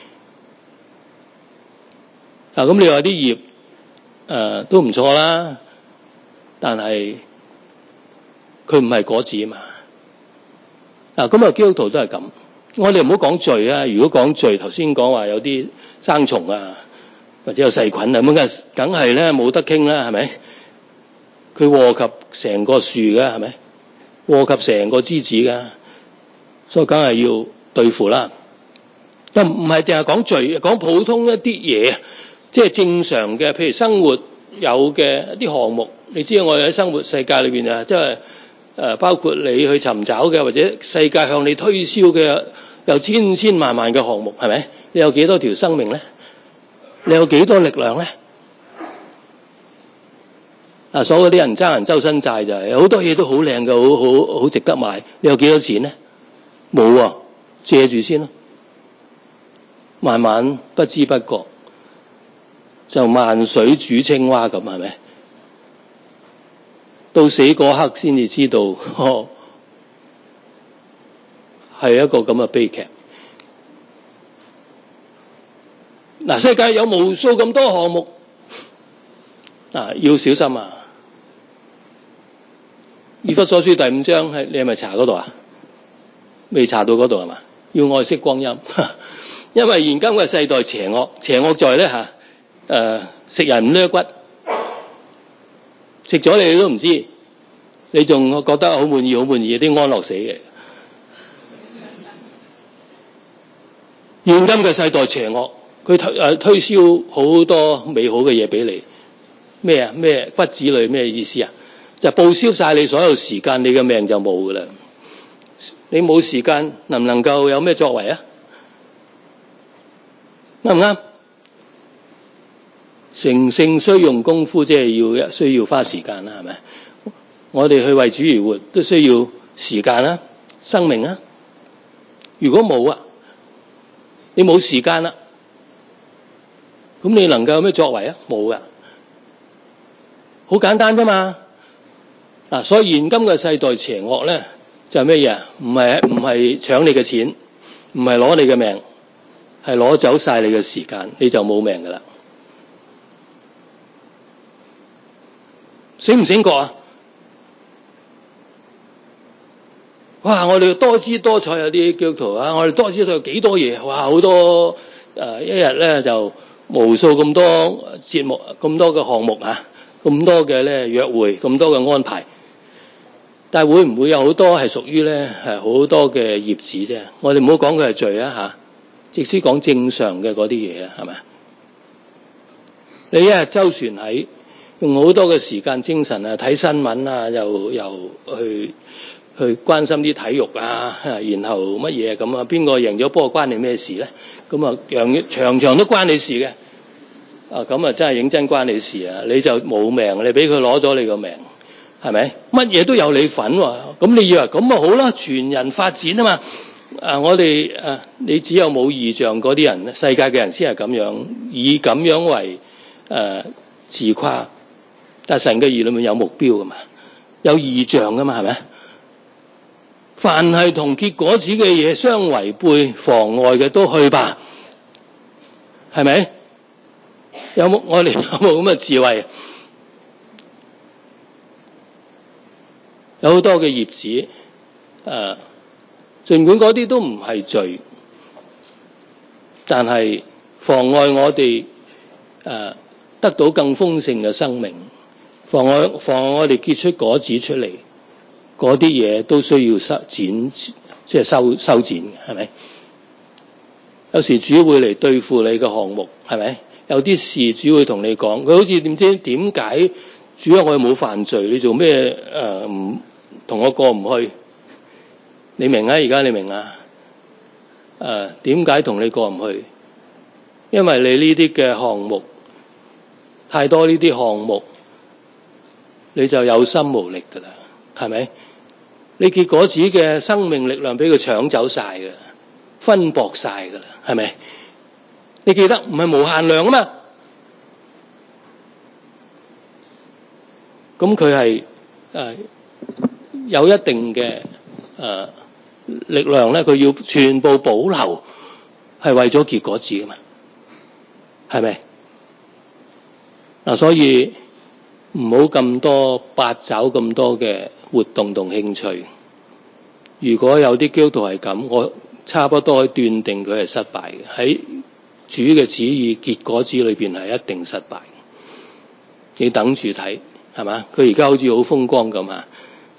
咁你話啲葉都唔錯啦，但係佢唔係果子啊嘛。咁啊，基督徒都係咁。我哋唔好講罪啊。如果講罪，頭先講話有啲生蟲啊，或者有細菌啊，咁梗係咧冇得傾啦，係咪？佢禍及成個樹嘅，係咪？禍及成個枝子嘅，所以梗係要對付啦。又唔係淨係講罪，講普通一啲嘢，即係正常嘅，譬如生活有嘅一啲項目。你知道我哋喺生活世界裏邊啊，即係包括你去尋找嘅，或者世界向你推銷嘅，有千千萬萬嘅項目，係咪？你有幾多條生命咧？你有幾多力量咧？所有啲人爭人周身債就係好多嘢都好靚嘅，好值得買。你有幾多錢咧？冇啊，借住先咯。慢慢不知不覺就萬水煮青蛙咁，係咪？到死嗰刻先至知道，係一個咁嘅悲劇。世界有無數咁多項目，要小心啊！以弗所書第5章你係咪查嗰度啊？未查到嗰度係嘛？要愛惜光陰，因為現今嘅世代邪惡在咧食人唔掠骨，食咗你都唔知，你仲覺得好滿意啲安樂死嘅。現今嘅世代邪惡，佢推銷好多美好嘅嘢俾你，咩骨子裏咩意思啊？就報銷晒你所有時間，你嘅命就冇噶啦。你冇時間，能唔能夠有咩作為啊？啱唔啱？成聖需用功夫，即係需要花時間啦，係咪？我哋去為主而活，都需要時間啊，生命啊。如果冇啊，你冇時間啦，咁你能夠有咩作為啊？冇噶，好簡單啫嘛。嗱，所以現今嘅世代邪惡咧，就係咩嘢？唔係搶你嘅錢，唔係攞你嘅命，係攞走晒你嘅時間，你就冇命噶啦。醒唔醒覺啊？哇！我哋多姿多彩，有啲基督徒啊，我哋多姿多彩幾多嘢，哇！好多一日咧就無數咁多節目，咁多嘅項目啊，咁多嘅咧約會，咁多嘅安排。但係會唔會有好多係屬於咧係好多嘅業子啫？我哋唔好講佢係罪啊嚇，即使講正常嘅嗰啲嘢啦，係咪？你一日周旋喺用好多嘅時間精神啊，睇新聞啊，又去關心啲體育啊，然後乜嘢咁啊？邊個贏咗波關你咩事咧？咁啊，場場都關你事嘅。啊，咁啊真係認真關你事啊！你就冇命，你俾佢攞咗你個命，係咪？乜嘢都有你份喎。咁你以為咁啊好啦，全人發展啊嘛。我哋你只有冇異象嗰啲人，世界嘅人先係咁樣，以咁樣為自誇。但係神嘅義裏面有目標噶嘛，有異象噶嘛，係咪？凡係同結果子嘅嘢相違背、妨礙嘅都去吧，係咪？我哋有冇咁嘅智慧？有好多嘅葉子，儘管嗰啲都唔係罪，但係妨礙我哋得到更豐盛嘅生命，妨礙我哋結出果子出嚟。嗰啲嘢都需要修剪嘅，係咪？有時主會嚟對付你嘅項目，係咪？有啲事主會同你講，佢好似唔知點解主啊，我又冇犯罪，你做咩唔同我過唔去？你明啊？而家你明啊？點解同你過唔去？因為你呢啲嘅項目太多，呢啲項目你就有心無力噶啦，係咪？你結果子嘅生命力量俾佢搶走晒噶啦，分薄晒噶啦，係咪？你記得唔係無限量啊嘛？咁佢係有一定嘅力量咧，佢要全部保留，係為咗結果子噶嘛？係咪？所以唔好咁多八爪咁多嘅活動同興趣。如果有啲基督徒係咁，我差不多可以斷定佢係失敗嘅。喺主嘅旨意結果子裏邊係一定失敗。你等住睇，係嘛？佢而家好似好風光咁啊！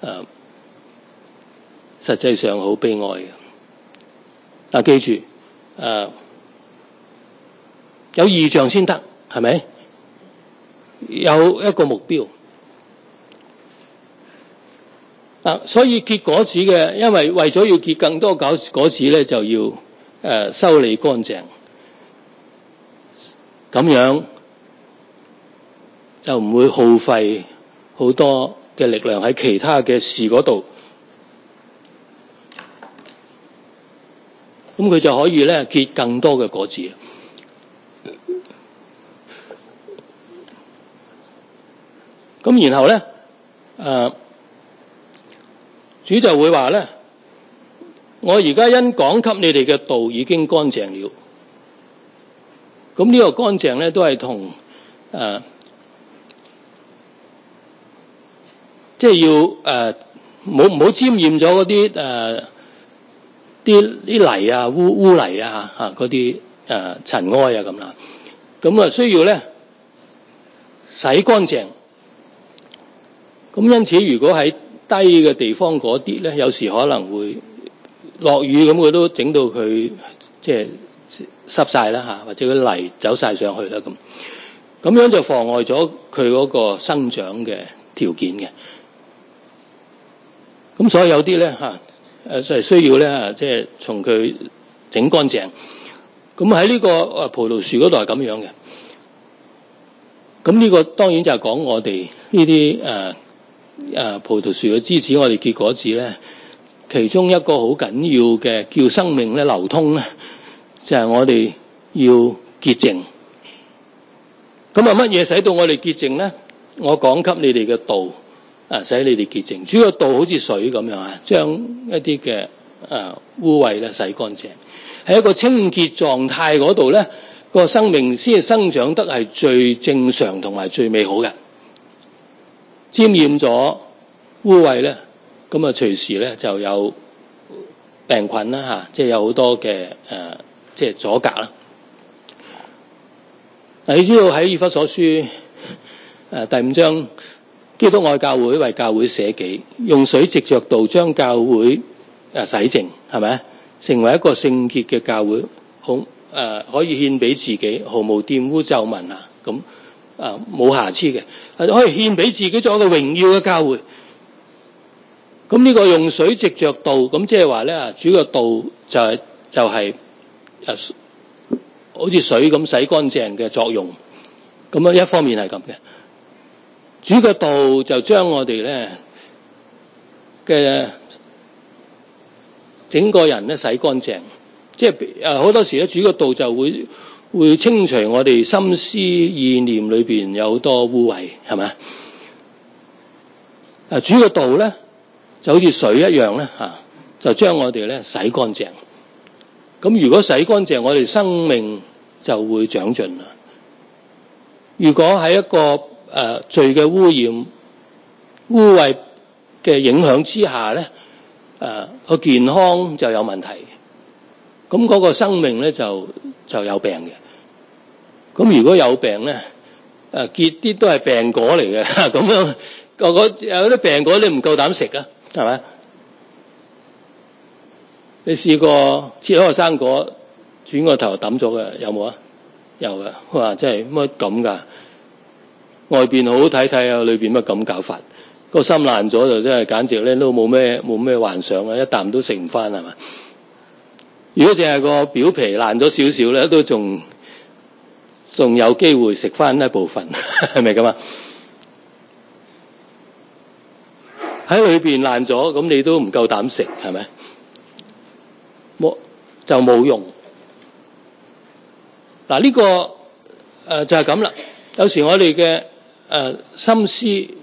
實際上好悲哀嘅。記住，有異象先得，係咪？有一個目標。所以結果子嘅，因為咗要結更多果子咧，就要修理乾淨，咁樣就唔會耗費好多嘅力量喺其他嘅事嗰度，咁佢就可以咧結更多嘅果子。咁然後咧，主就會話咧，我而家因講給你哋嘅道已經乾淨了。咁呢個乾淨咧，都係同即係要唔好沾染咗嗰啲啲泥啊、污泥啊嗰啲塵埃啊咁啦。咁需要咧洗乾淨。咁因此，如果喺低嘅地方嗰啲咧，有時可能會落雨，咁佢都整到佢即係濕晒啦，或者啲泥走晒上去啦，咁樣就妨礙咗佢嗰個生長嘅條件嘅。咁所以有啲咧就係需要咧即係從佢整乾淨。咁喺呢個葡萄樹嗰度係咁樣嘅。咁呢個當然就係講我哋呢啲葡萄樹嘅枝子，我哋結果子咧其中一個好緊要嘅叫生命咧流通咧，就係我哋要潔淨。咁乜嘢使到我哋潔淨咧？我講給你哋嘅道使你哋潔淨。主嘅道好似水咁樣將一啲嘅污穢咧洗乾淨。喺一個清潔狀態嗰度咧，個生命先生長得係最正常同埋最美好嘅。沾染咗污穢咧，咁隨時咧就有病菌啦即係有好多嘅即係阻隔啦。你知道喺以弗所書第5章，基督愛教會，為教會捨己，用水藉着道將教會洗淨，係咪？成為一個聖潔嘅教會，可以獻俾自己，毫無玷污皺紋咁冇瑕疵嘅，可以獻俾自己作一個榮耀嘅教會。咁呢個用水藉着道，咁即係話咧，主嘅道就係好似水咁洗乾淨嘅作用。咁一方面係咁嘅，主嘅道就將我哋咧嘅整個人咧洗乾淨。即係好多時咧，主嘅道就會清除我哋心思意念裏邊有好多污穢，係咪？主嘅道咧就好似水一樣咧就將我哋咧洗乾淨。咁如果洗乾淨，我哋生命就會長進啦。如果喺一個罪嘅污染、污穢嘅影響之下咧，個健康就有問題。咁嗰個生命咧就有病嘅。咁如果有病咧，結啲都係病果嚟嘅。咁樣有啲病果你唔夠膽食啊，係咪？你試過切開個生果，轉個頭抌咗嘅有冇啊？有嘅。哇！真係乜咁㗎？外邊好好睇睇裏邊乜咁搞法？個心爛咗就真係簡直咧都冇咩幻想啦，一啖都食唔翻，係嘛？如果淨係個表皮爛咗少少咧，都仲有機會食翻一部分，係咪咁啊？喺裏邊爛咗，咁你都唔夠膽食，係咪？就冇用。嗱，呢個就係咁啦。有時我哋嘅心思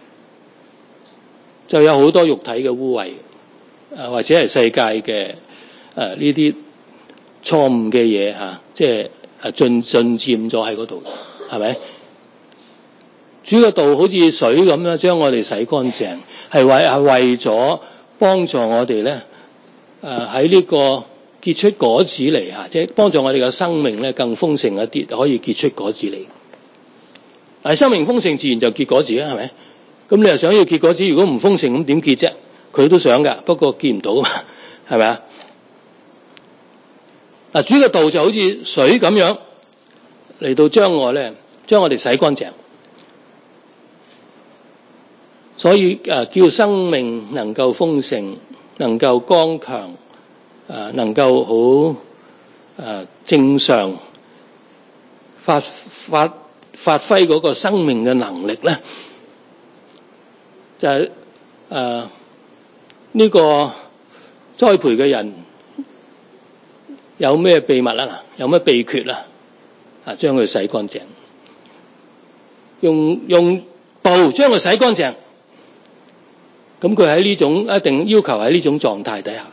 就有好多肉體嘅污穢，或者係世界嘅呢啲錯誤嘅嘢即係進佔咗喺嗰度，係咪？主嘅道好似水咁樣將我哋洗乾淨，係為咗幫助我哋咧喺呢個結出果子嚟即係幫助我哋嘅生命咧更豐盛一啲，可以結出果子嚟。生命豐盛自然就結果子啦，係咪？咁你又想要結果子，如果唔豐盛咁點結啫？佢都想㗎，不過結唔到啊嘛，係咪啊？主嘅道就好似水咁樣嚟到將我哋洗乾淨，所以叫生命能夠豐盛，能夠剛強，能夠好正常發揮嗰個生命嘅能力咧，就係呢個栽培嘅人有咩秘密啊？有咩秘訣啊？將佢洗乾淨，用道將佢洗乾淨。咁佢喺呢種一定要求喺呢種狀態底下。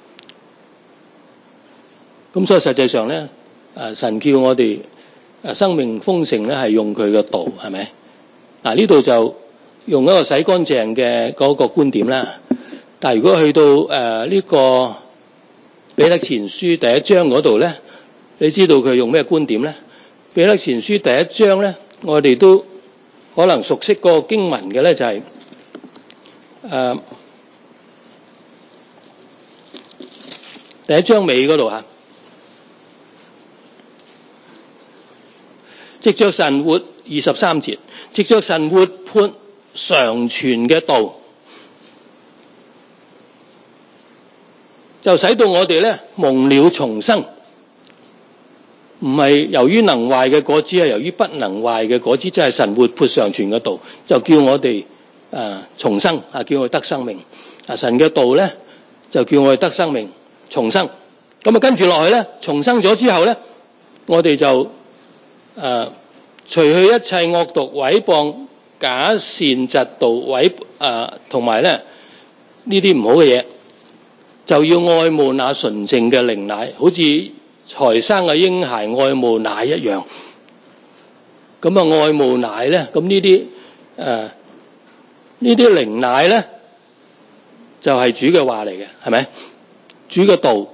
咁所以實際上咧，神叫我哋生命豐盛咧，係用佢嘅道，係咪？呢度就用一個洗乾淨嘅嗰個觀點啦。但係如果去到呢個彼得前書第1章嗰度咧，你知道佢用咩觀點咧？彼得前書第1章咧，我哋都可能熟悉嗰個經文嘅咧，就係第1章尾嗰度藉着神活23節，藉着神活潑常存嘅道，就使到我哋咧蒙了重生。唔係由於能壞嘅果子，係由於不能壞嘅果子，即係神活潑常存嘅道，就叫我哋重生叫我哋得生命。神嘅道咧就叫我哋得生命重生。咁啊跟住落去咧，重生咗之後咧，我哋就除去一切惡毒、毀謗、假善、嫉妒、同埋咧呢啲唔好嘅嘢，就要愛慕那純淨嘅靈奶，好似才生嘅嬰孩愛慕奶一樣。咁啊愛慕奶咧，咁呢啲靈奶咧就係主嘅話嚟嘅，係咪？主嘅道。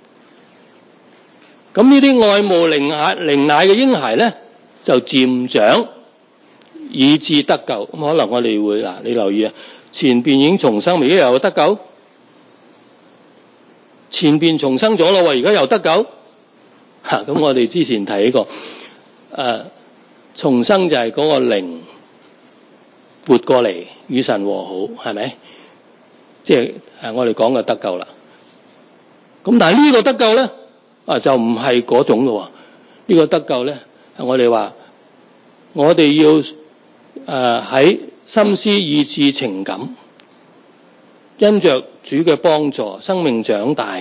咁呢啲愛慕靈奶嘅嬰孩咧，就漸長以致得救。咁可能我哋會你留意啊，前邊已經重生，而家又得救。前邊重生咗咯，而家又得救。咁我哋之前睇過，重生就係嗰個靈活過嚟與神和好，係咪？即係我哋講嘅得救啦。咁但係呢個得救咧，就唔係嗰種嘅。呢個得救咧，我哋話我哋要喺心思意志情感，因着主嘅幫助，生命長大，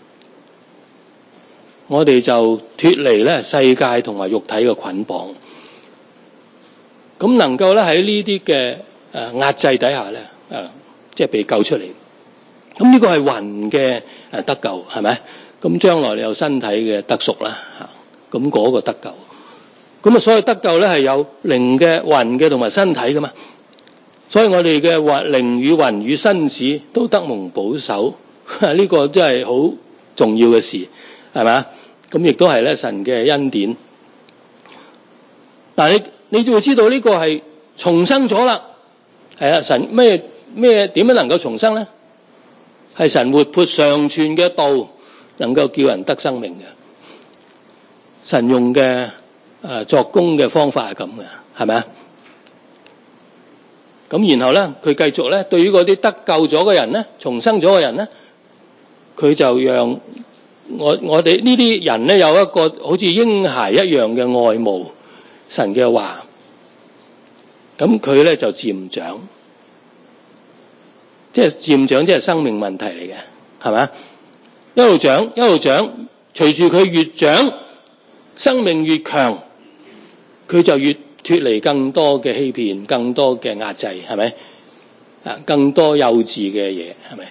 我哋就脫離咧世界同埋肉體嘅捆綁，咁能夠咧喺呢啲嘅壓制底下咧，即係被救出嚟。咁呢個係魂嘅得救，係咪？咁將來你有身體嘅得贖啦，咁嗰個得救。咁啊，所以得救咧係有靈嘅、魂嘅同埋身體噶嘛。所以我哋嘅靈與魂與身子都得蒙保守，呢個真係好重要嘅事，係咪？咁亦都係咧神嘅恩典。嗱，你就會知道呢個係重生咗啦。係啊，神點樣能夠重生咧？係神活潑常存嘅道，能夠叫人得生命嘅。神用嘅作工嘅方法係咁嘅，係咪啊？咁然後咧，佢繼續咧，對於嗰啲得救咗嘅人咧，重生咗嘅人咧，佢就讓我哋呢啲人咧有一個好似嬰孩一樣嘅愛慕神嘅話，咁佢咧就漸長，即係漸長，即係生命問題嚟嘅，係咪？一路長一路長，隨住佢越長，生命越強，佢就越脫離更多嘅欺騙，更多嘅壓制，係咪？更多幼稚嘅嘢，係咪？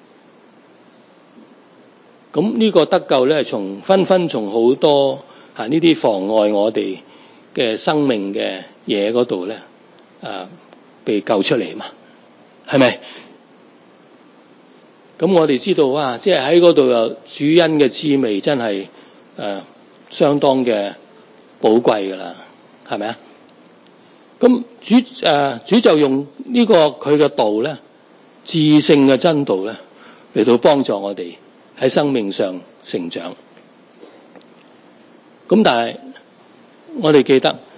咁呢個得救咧，從好多呢啲妨礙我哋嘅生命嘅嘢嗰度咧，被救出嚟嘛，係咪？咁我哋知道哇，即係喺嗰度有主恩嘅滋味，真係相當嘅寶貴噶啦，係咪啊？咁主就用呢個佢嘅道咧，至聖嘅真道咧，嚟到幫助我哋喺生命上成長。咁但係我哋記得，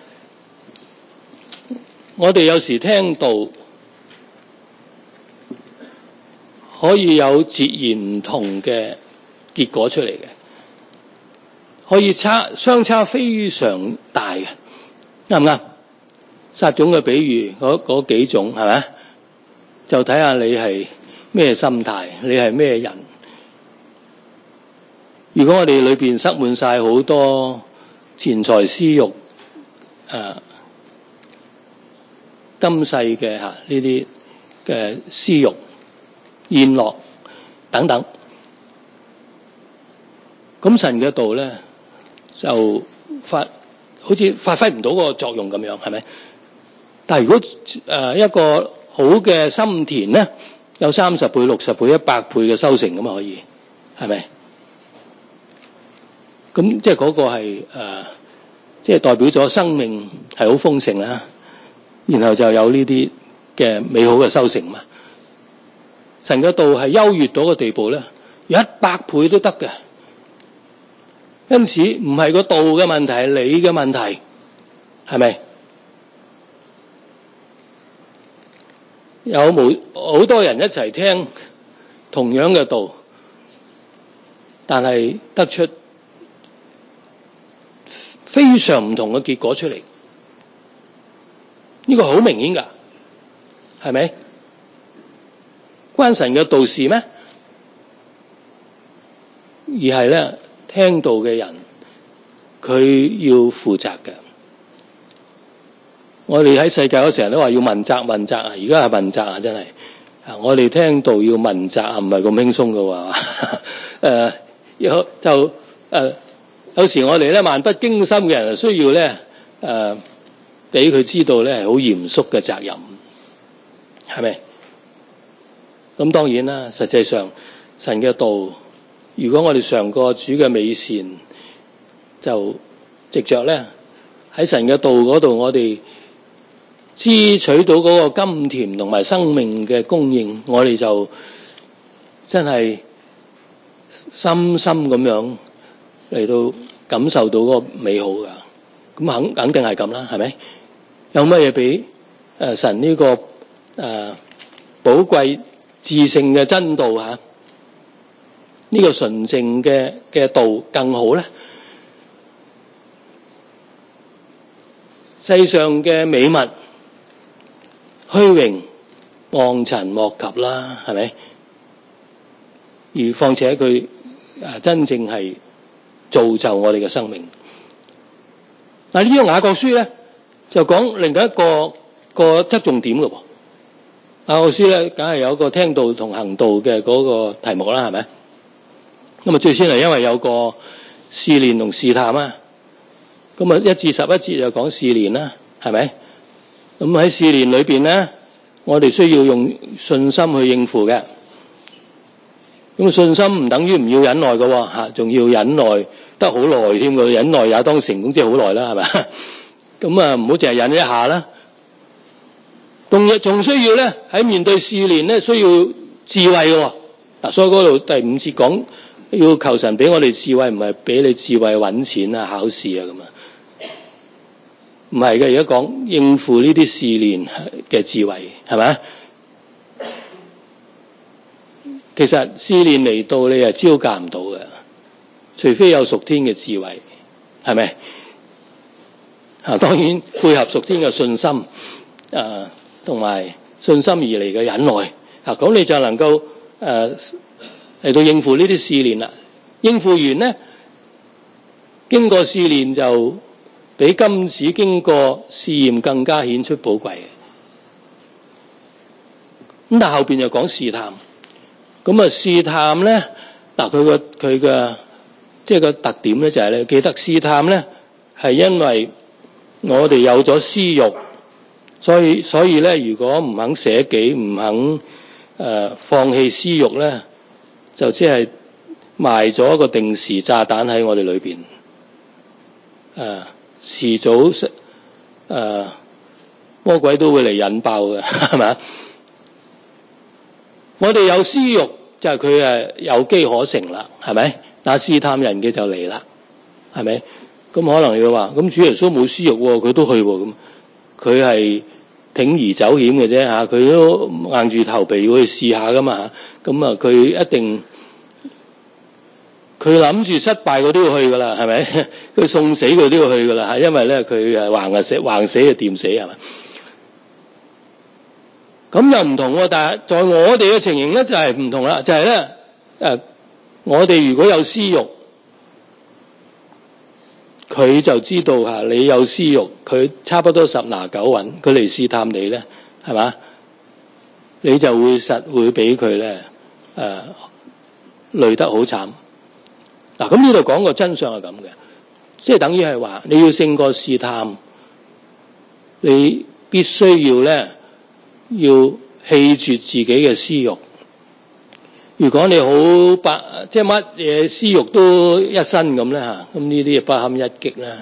我哋有時聽道可以有截然唔同嘅結果出嚟嘅，可以相差非常大嘅，啱唔啱？撒種嘅比喻嗰幾種，係咪？就睇下你係咩心態，你係咩人。如果我哋裏邊塞滿晒好多錢財私欲、今世嘅呢啲嘅私欲、宴樂等等，咁神嘅道咧就好似發揮唔到個作用咁樣，係咪？但係如果一個好嘅心田咧，有30倍、60倍、100倍嘅收成咁啊，可以，係咪？咁即係嗰個係即係代表咗生命係好豐盛啦，然後就有呢啲嘅美好嘅收成嘛。神嘅道係優越到個地步咧，100倍都得嘅。因此唔係個道嘅問題，係你嘅問題，係咪？有冇好多人一齊聽同樣嘅道，但係得出非常唔同嘅結果出嚟？呢個好明顯㗎，係咪？關神嘅道事咩？ 而係咧聽道嘅人佢要負責嘅。我哋喺世界嗰時候都話要問責啊，而家係問責啊，真係我哋聽道要問責啊，唔係咁輕鬆㗎喎。有時我哋咧漫不經心嘅人需要咧俾佢知道咧係好嚴肅嘅責任，係咪？咁當然啦，實際上神嘅道，如果我哋嘗過主嘅美善，就藉着咧喺神嘅道嗰度，我哋支取到嗰個甘甜同埋生命嘅供應，我哋就真係深深咁樣嚟到感受到嗰個美好噶。咁肯定係咁啦，係咪？有乜嘢比神呢個寶貴至聖嘅真道吓，呢個純正嘅道更好咧？世上嘅美物虛榮望塵莫及啦，係咪？而況且佢真正係造就我哋嘅生命。嗱，呢個雅各書咧就講另外一個側重點嘅喎。雅各書咧梗係有個聽道同行道嘅嗰個題目啦，係咪？咁啊最先係因為有個試煉同試探啊。咁啊1至11節就講試煉啦，係咪？咁喺試煉裏邊咧，我哋需要用信心去應付嘅。咁信心唔等於唔要忍耐嘅喎，仲要忍耐得好耐添嘅，忍耐也當成功，即係好耐啦，係咪？咁啊唔好淨係忍一下啦。仲需要咧喺面對試煉咧需要智慧嘅。嗱，所以嗰度第5節講要求神俾我哋智慧，唔係俾你智慧揾錢啊、考試啊咁啊。唔係嘅，而家講應付呢啲試煉嘅智慧，係咪？其實試煉嚟到你係招架唔到嘅，除非有屬天嘅智慧，係咪？當然配合屬天嘅信心，同埋信心而嚟嘅忍耐，咁你就能夠嚟到應付呢啲試煉啦。應付完呢，經過試煉就比金子經過試驗更加顯出寶貴嘅。咁但係後邊就講試探。咁啊試探咧，嗱佢嘅即係個特點咧就係咧，記得試探咧係因為我哋有咗私欲，所以咧如果唔肯捨己，唔肯放棄私欲咧，就即係埋咗一個定時炸彈喺我哋裏邊，遲早魔鬼都會嚟引爆嘅，係咪？我哋有私欲就係佢有機可乘啦，係咪？但試探人嘅就嚟啦，係咪？咁可能要話，咁主耶穌冇私欲喎，佢都去喎，咁佢係鋌而走險嘅啫嚇，佢都硬住頭皮要去試下噶嘛，咁啊佢一定佢諗住失敗佢都要去噶啦，係咪？佢送死佢都要去噶啦嚇，因為咧佢橫死就掂死，係咪？咁又唔同喎，但係在我哋嘅情形咧就係唔同啦，就係咧我哋如果有私欲，佢就知道嚇你有私欲，佢差不多10拿9穩，佢嚟試探你咧，係嘛？你就會俾佢咧累得好慘。嗱，咁呢度講個真相係咁嘅，即係等於係話你要勝過試探，你必須要咧要棄絕自己嘅私欲。如果你好即係乜嘢私欲都一身咁咧嚇，咁呢啲不堪一擊啦。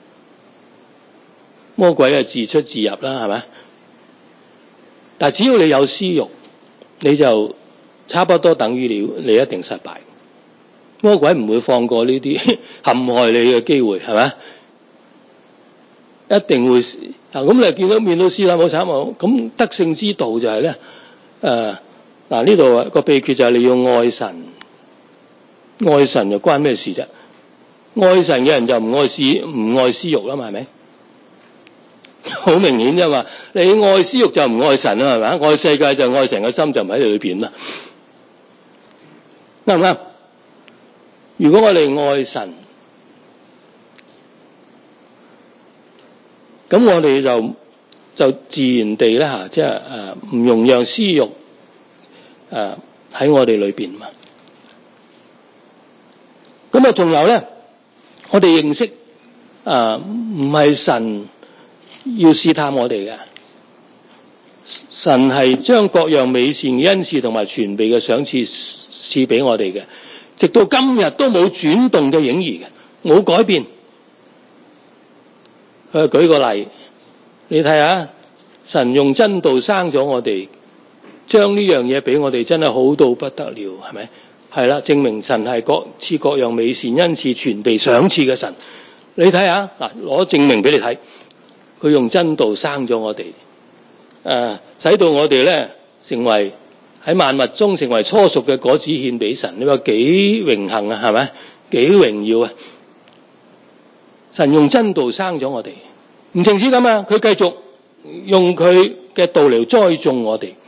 魔鬼係自出自入啦，係咪？但係只要你有私欲，你就差不多等於你一定失敗。魔鬼唔會放過呢啲陷害你嘅機會，係咪？一定會咁你見到面對試探冇慘喎，咁得勝之道就係咧呢度個秘訣就係你要愛神，愛神又關咩事啫？愛神嘅人就唔愛私欲啦嘛，係咪？好明顯啫嘛，你愛私欲就唔愛神啦，係咪？愛世界就愛神嘅心就唔喺你裏邊啦，啱唔啱？ 如果我哋愛神，咁我哋就自然地咧即係唔容讓私欲喺我哋裏邊嘛。咁啊，仲有咧，我哋認識唔係神要試探我哋嘅，神係將各樣美善嘅恩賜同埋全備嘅賞賜賜俾我哋嘅，直到今日都冇轉動嘅影兒嘅，冇改變。佢舉個例，你睇下，神用真道生咗我哋，將呢樣嘢俾我哋，真係好到不得了，係咪？係啦，證明神係賜各樣美善恩賜全備賞賜嘅神。你睇下嗱，攞證明俾你睇，佢用真道生咗我哋，使到我哋咧成為喺萬物中成為初熟嘅果子獻俾神。你話幾榮幸啊，係咪？幾榮耀啊！神用真道生咗我哋，唔淨止咁啊，佢繼續用佢嘅道嚟栽種我哋。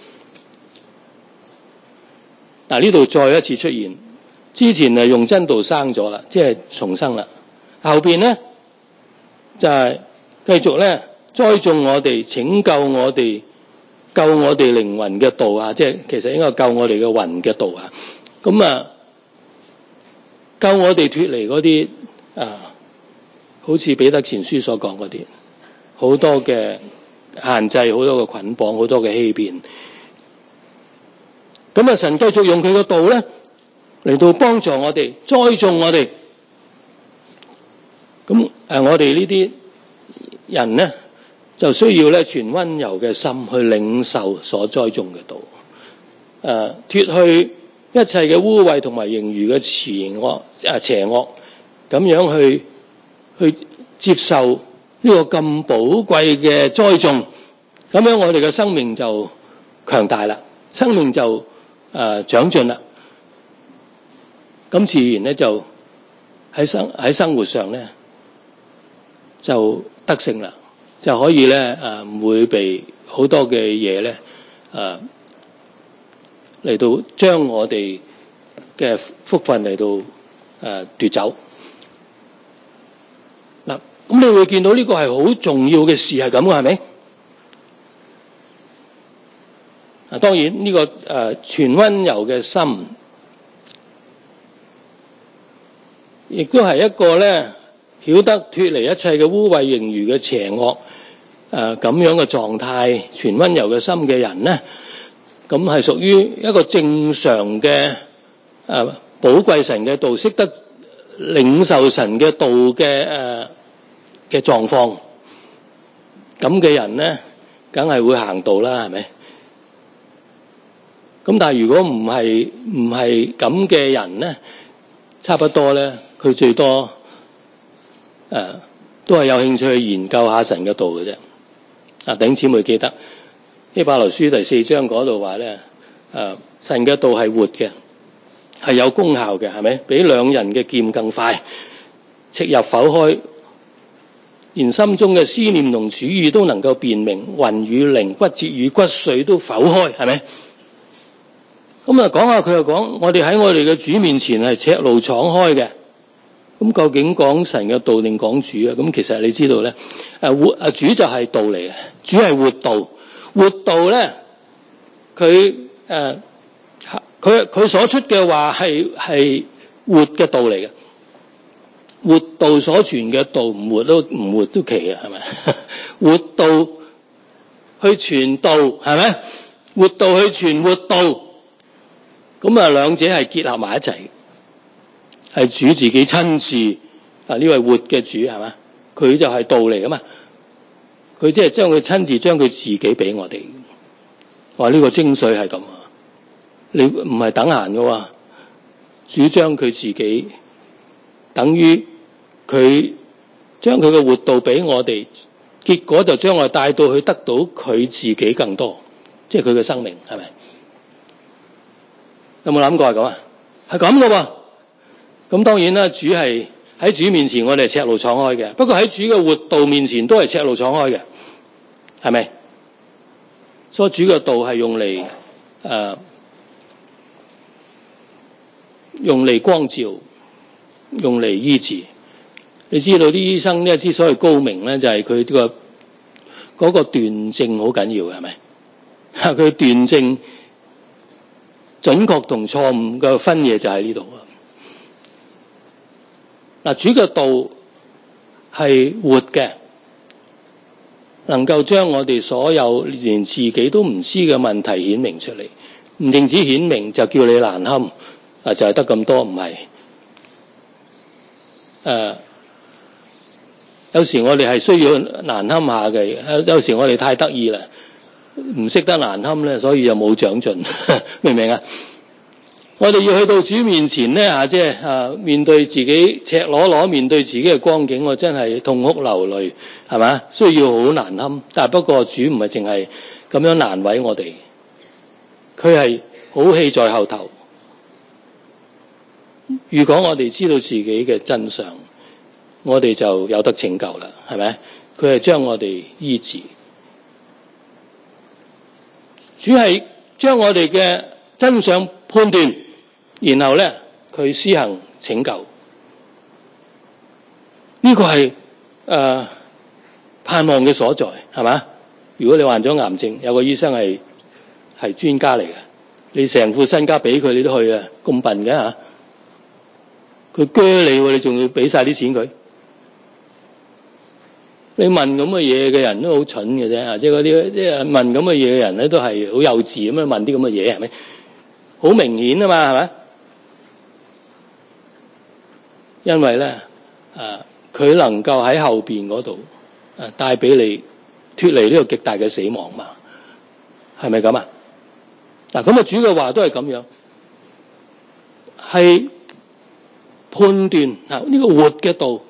嗱，呢度再一次出現，之前係用真道生咗啦，即係重生啦。後邊咧就係繼續咧栽種我哋，拯救我哋，救我哋靈魂嘅道啊！即係其實應該救我哋嘅魂嘅道啊。咁救我哋脫離嗰啲好似彼得前書所講嗰啲好多嘅限制，好多嘅捆綁，好多嘅欺騙。咁神繼續用佢個道咧嚟到幫助我哋，栽種我哋。咁我哋呢啲人咧就需要咧全溫柔嘅心去領受所栽種嘅道，脫去一切嘅污穢同埋盈餘嘅邪惡，咁樣去接受呢個咁寶貴嘅栽種，咁樣我哋嘅生命就強大啦，生命就長進啦，咁自然咧就喺生活上咧就得勝啦，就可以咧唔會被好多嘅嘢咧嚟到將我哋嘅福分嚟到奪走。嗱，咁你會見到呢個係好重要嘅事，係咁嘅，係咪？當然呢個全溫柔嘅心，亦都係一個咧曉得脫離一切嘅污穢盈餘嘅邪惡咁樣嘅狀態，全溫柔嘅心嘅人咧，咁係屬於一個正常嘅寶貴神嘅道，識得領受神嘅道嘅狀況，咁嘅人咧，梗係會行道啦，係咪？咁但係如果唔係咁嘅人咧，差不多咧，佢最多都係有興趣去研究下神嘅道嘅啫。弟兄姊妹記得希伯來書第4章嗰度話咧，神嘅道係活嘅，係有功效嘅，係咪？比兩刃嘅劍更快，刺入剖開，連心中嘅思念同主意都能夠辨明，魂與靈、骨節與骨髓都剖開，係咪？咁講下佢又講，我哋喺我哋嘅主面前係赤露敞開嘅。咁究竟講神嘅道定講主啊？咁其實你知道咧，主就係道嚟嘅，主係活道。活道咧，佢所出嘅話係活嘅道嚟嘅。活道所傳嘅道唔活都奇啊，係咪？活道去傳道，係咪？活道去傳活道。咁兩者係結合埋一齊，係主自己親自呢位活嘅主，係嘛？佢就係道嚟噶嘛，佢即係將佢自己俾我哋。話呢個精髓係咁啊，你唔係等閒噶喎，主將佢自己，等於佢將佢嘅活道俾我哋，結果就將我哋帶到去得到佢自己更多，即係佢嘅生命，係咪？有冇諗過係咁啊？係咁噶喎。咁當然啦，主係喺主面前我哋係赤露敞開嘅，不過喺主嘅活道面前都係赤露敞開嘅，係咪？所以主嘅道係用嚟光照， 用嚟醫治。你知道啲醫生咧之所以高明咧，就係佢嗰個斷症好緊要嘅，係咪？佢斷症準確同錯誤嘅分野就喺呢度啊！嗱，主嘅道係活嘅，能夠將我哋所有連自己都唔知嘅問題顯明出嚟，唔淨止顯明就叫你難堪就係得咁多，唔係。有時我哋係需要難堪下嘅，有時我哋太得意啦，唔識得難堪咧，所以就冇長進，明唔明啊？我哋要去到主面前咧即係面對自己赤裸裸，面對自己嘅光景，我真係痛哭流淚，係嘛？需要好難堪，但係不過主唔係淨係咁樣難為我哋，佢係好戲在後頭。如果我哋知道自己嘅真相，我哋就有得拯救啦，係咪？佢係將我哋醫治，主係將我哋嘅真相判斷，然後咧佢施行拯救。呢個係盼望嘅所在，係嘛？如果你患咗癌症，有個醫生係專家嚟嘅，你成副身家俾佢，你都去啊？咁笨嘅吓，佢鋸你，你仲要俾晒啲錢佢？你問咁嘅嘢嘅人都好蠢嘅啫，即係嗰啲即係問咁嘅嘢嘅人咧，都係好幼稚咁樣問啲咁嘅嘢，係咪？好明顯啊嘛，係咪？因為咧佢能夠喺後邊嗰度帶俾你脫離呢個極大嘅死亡嘛，係咪咁啊？嗱，咁主嘅話都係咁樣，係判斷呢個活嘅道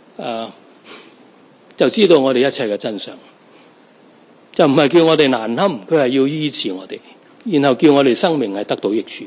就知道我哋一切嘅真相，就唔係叫我哋難堪，佢係要醫治我哋，然後叫我哋生命係得到益處。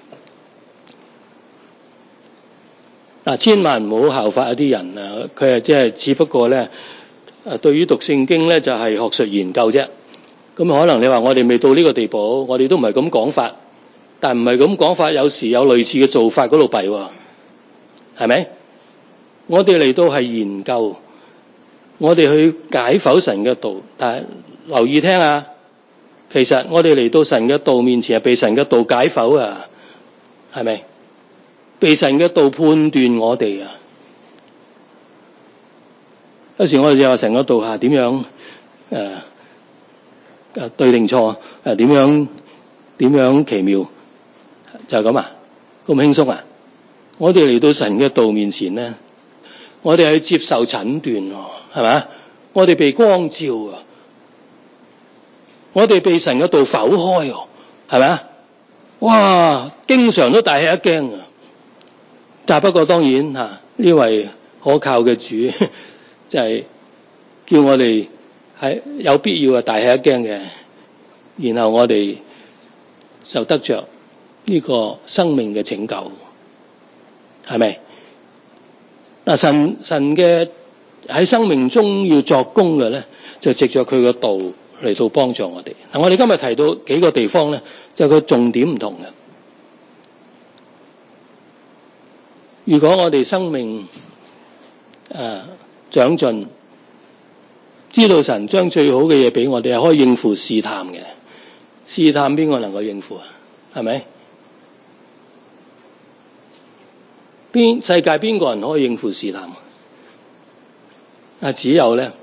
千萬唔好效法一啲人佢係即係只不過咧對於讀聖經咧就係學術研究啫。咁可能你話我哋未到呢個地步，我哋都唔係咁講法，但唔係咁講法，有時有類似嘅做法嗰度弊喎，係咪？我哋嚟到係研究，我哋去解剖神嘅道，但係留意聽啊，其實我哋嚟到神嘅道面前係被神嘅道解剖啊，係咪？被神嘅道判斷我哋啊！有時我哋就話神嘅道下點樣對定錯點樣奇妙，就係咁啊？咁輕鬆啊？我哋嚟到神嘅道面前咧，我哋係接受診斷，係咪？我哋被光照啊！我哋被神嘅道剖開，係咪？哇！經常都大吃一驚啊！但不過當然呢位可靠嘅主就係叫我哋係有必要大吃一驚嘅，然後我哋就得着呢個生命嘅拯救，係咪？神嘅喺生命中要作工嘅咧，就藉着佢嘅道嚟到幫助我哋。我哋今日提到幾個地方咧，就佢重點唔同嘅。如果我哋生命長進，知道神將最好嘅嘢俾我哋，係可以應付試探嘅。試探邊個能夠應付啊？係咪？世界邊個人可以應付試探只有咧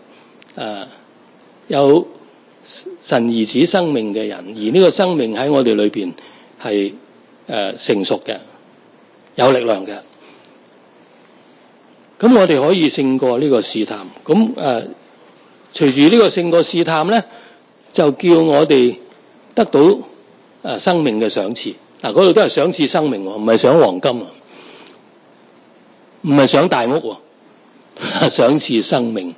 有神兒子生命嘅人，而呢個生命喺我哋裏邊係成熟嘅，有力量嘅。咁我哋可以勝過呢個試探。咁隨住呢個勝過試探咧，就叫我哋得到生命嘅賞賜。嗰度都係賞賜生命，唔係賞黃金，唔係賞大屋，賞賜生命。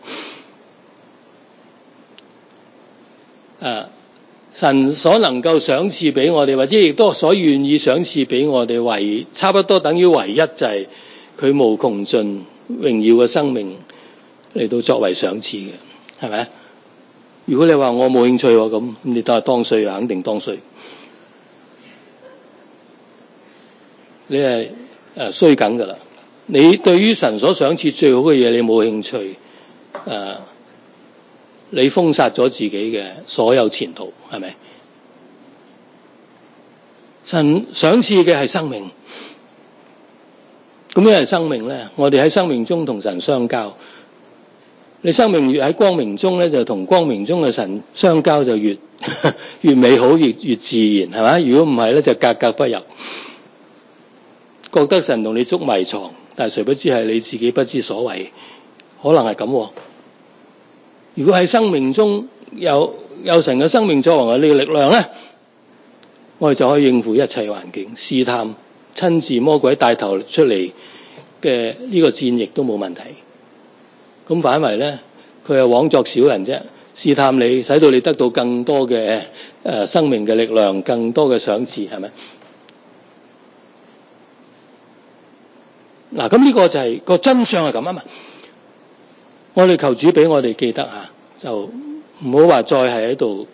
神所能夠賞賜俾我哋，或者亦都所願意賞賜俾我哋，差不多等於唯一就係佢無窮盡榮耀嘅生命嚟到作為賞賜嘅，係咪？如果你話我冇興趣咁，你都係當衰，肯定當衰。你係衰緊噶啦， 你對於神所賞賜最好嘅嘢你冇興趣，你封殺咗自己嘅所有前途，係咪？神賞賜嘅係生命，咁咩係生命咧？我哋喺生命中同神相交，你生命越喺光明中咧，就同光明中嘅神相交就越美好，越自然，係咪？如果唔係咧，就格格不入，覺得神同你捉迷藏，但係誰不知係你自己不知所謂，可能係咁。如果喺生命中有神嘅生命作為我哋嘅力量咧，我哋就可以應付一切環境，試探親自魔鬼帶頭出嚟嘅呢個戰役都冇問題。咁反為咧，佢係枉作小人啫，試探你，使到你得到更多嘅生命嘅力量，更多嘅賞賜，係咪？嗱，咁呢個就係個真相係咁啊嘛。我哋求主俾我哋記得吓，就唔好話再係喺度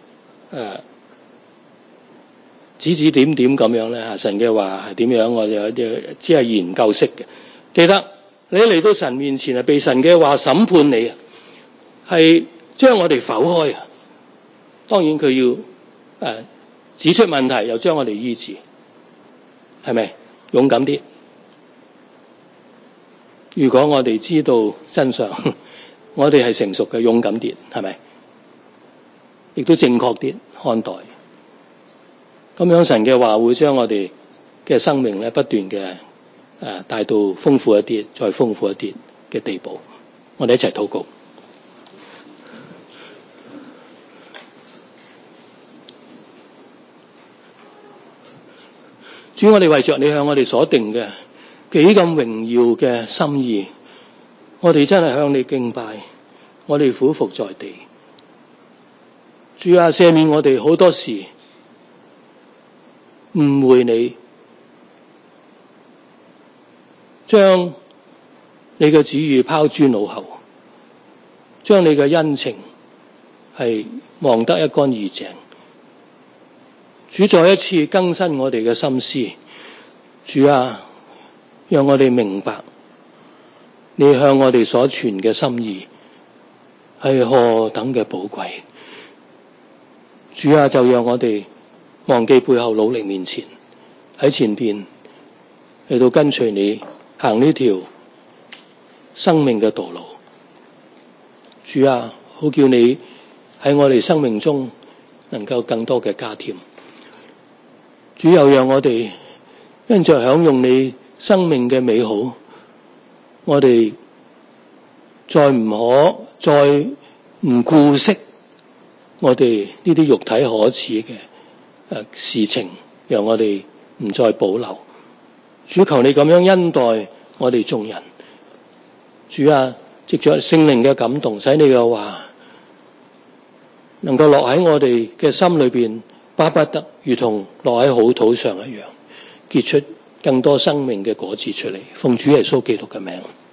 指指點點咁樣咧。神嘅話係點樣，我哋只係研究式嘅。記得你嚟到神面前係被神嘅話審判你啊，係將我哋剖開啊。當然佢要指出問題，又將我哋醫治，係咪？勇敢啲。如果我哋知道真相，我哋係成熟嘅，勇敢啲，係咪？亦都正確啲看待。咁樣神嘅話會將我哋嘅生命咧不斷嘅帶到豐富一啲，再豐富一啲嘅地步。我哋一齊禱告。主，我哋為着你向我哋所定嘅幾咁榮耀嘅心意，我哋真係向你敬拜，我哋俯伏在地。主啊，赦免我哋好多時誤會你，將你嘅旨意拋諸腦後，將你嘅恩情係忘得一乾二淨。主再一次更新我哋嘅心思，主啊，讓我哋明白你向我哋所傳嘅心意係何等嘅寶貴。主啊，就讓我哋忘記背後，努力面前，喺前邊嚟到跟隨你行呢條生命嘅道路。主啊，好叫你喺我哋生命中能夠更多嘅加添。主又讓我哋因着享用你生命嘅美好，我哋再唔顧惜我哋呢啲肉體可恥嘅事情，讓我哋唔再保留。主，求你咁樣恩待我哋眾人。主啊，藉着聖靈嘅感動，使你嘅話能夠落喺我哋嘅心裏邊，巴不得如同落喺好土上一樣，結出更多生命嘅果子出嚟。奉主耶穌基督嘅名。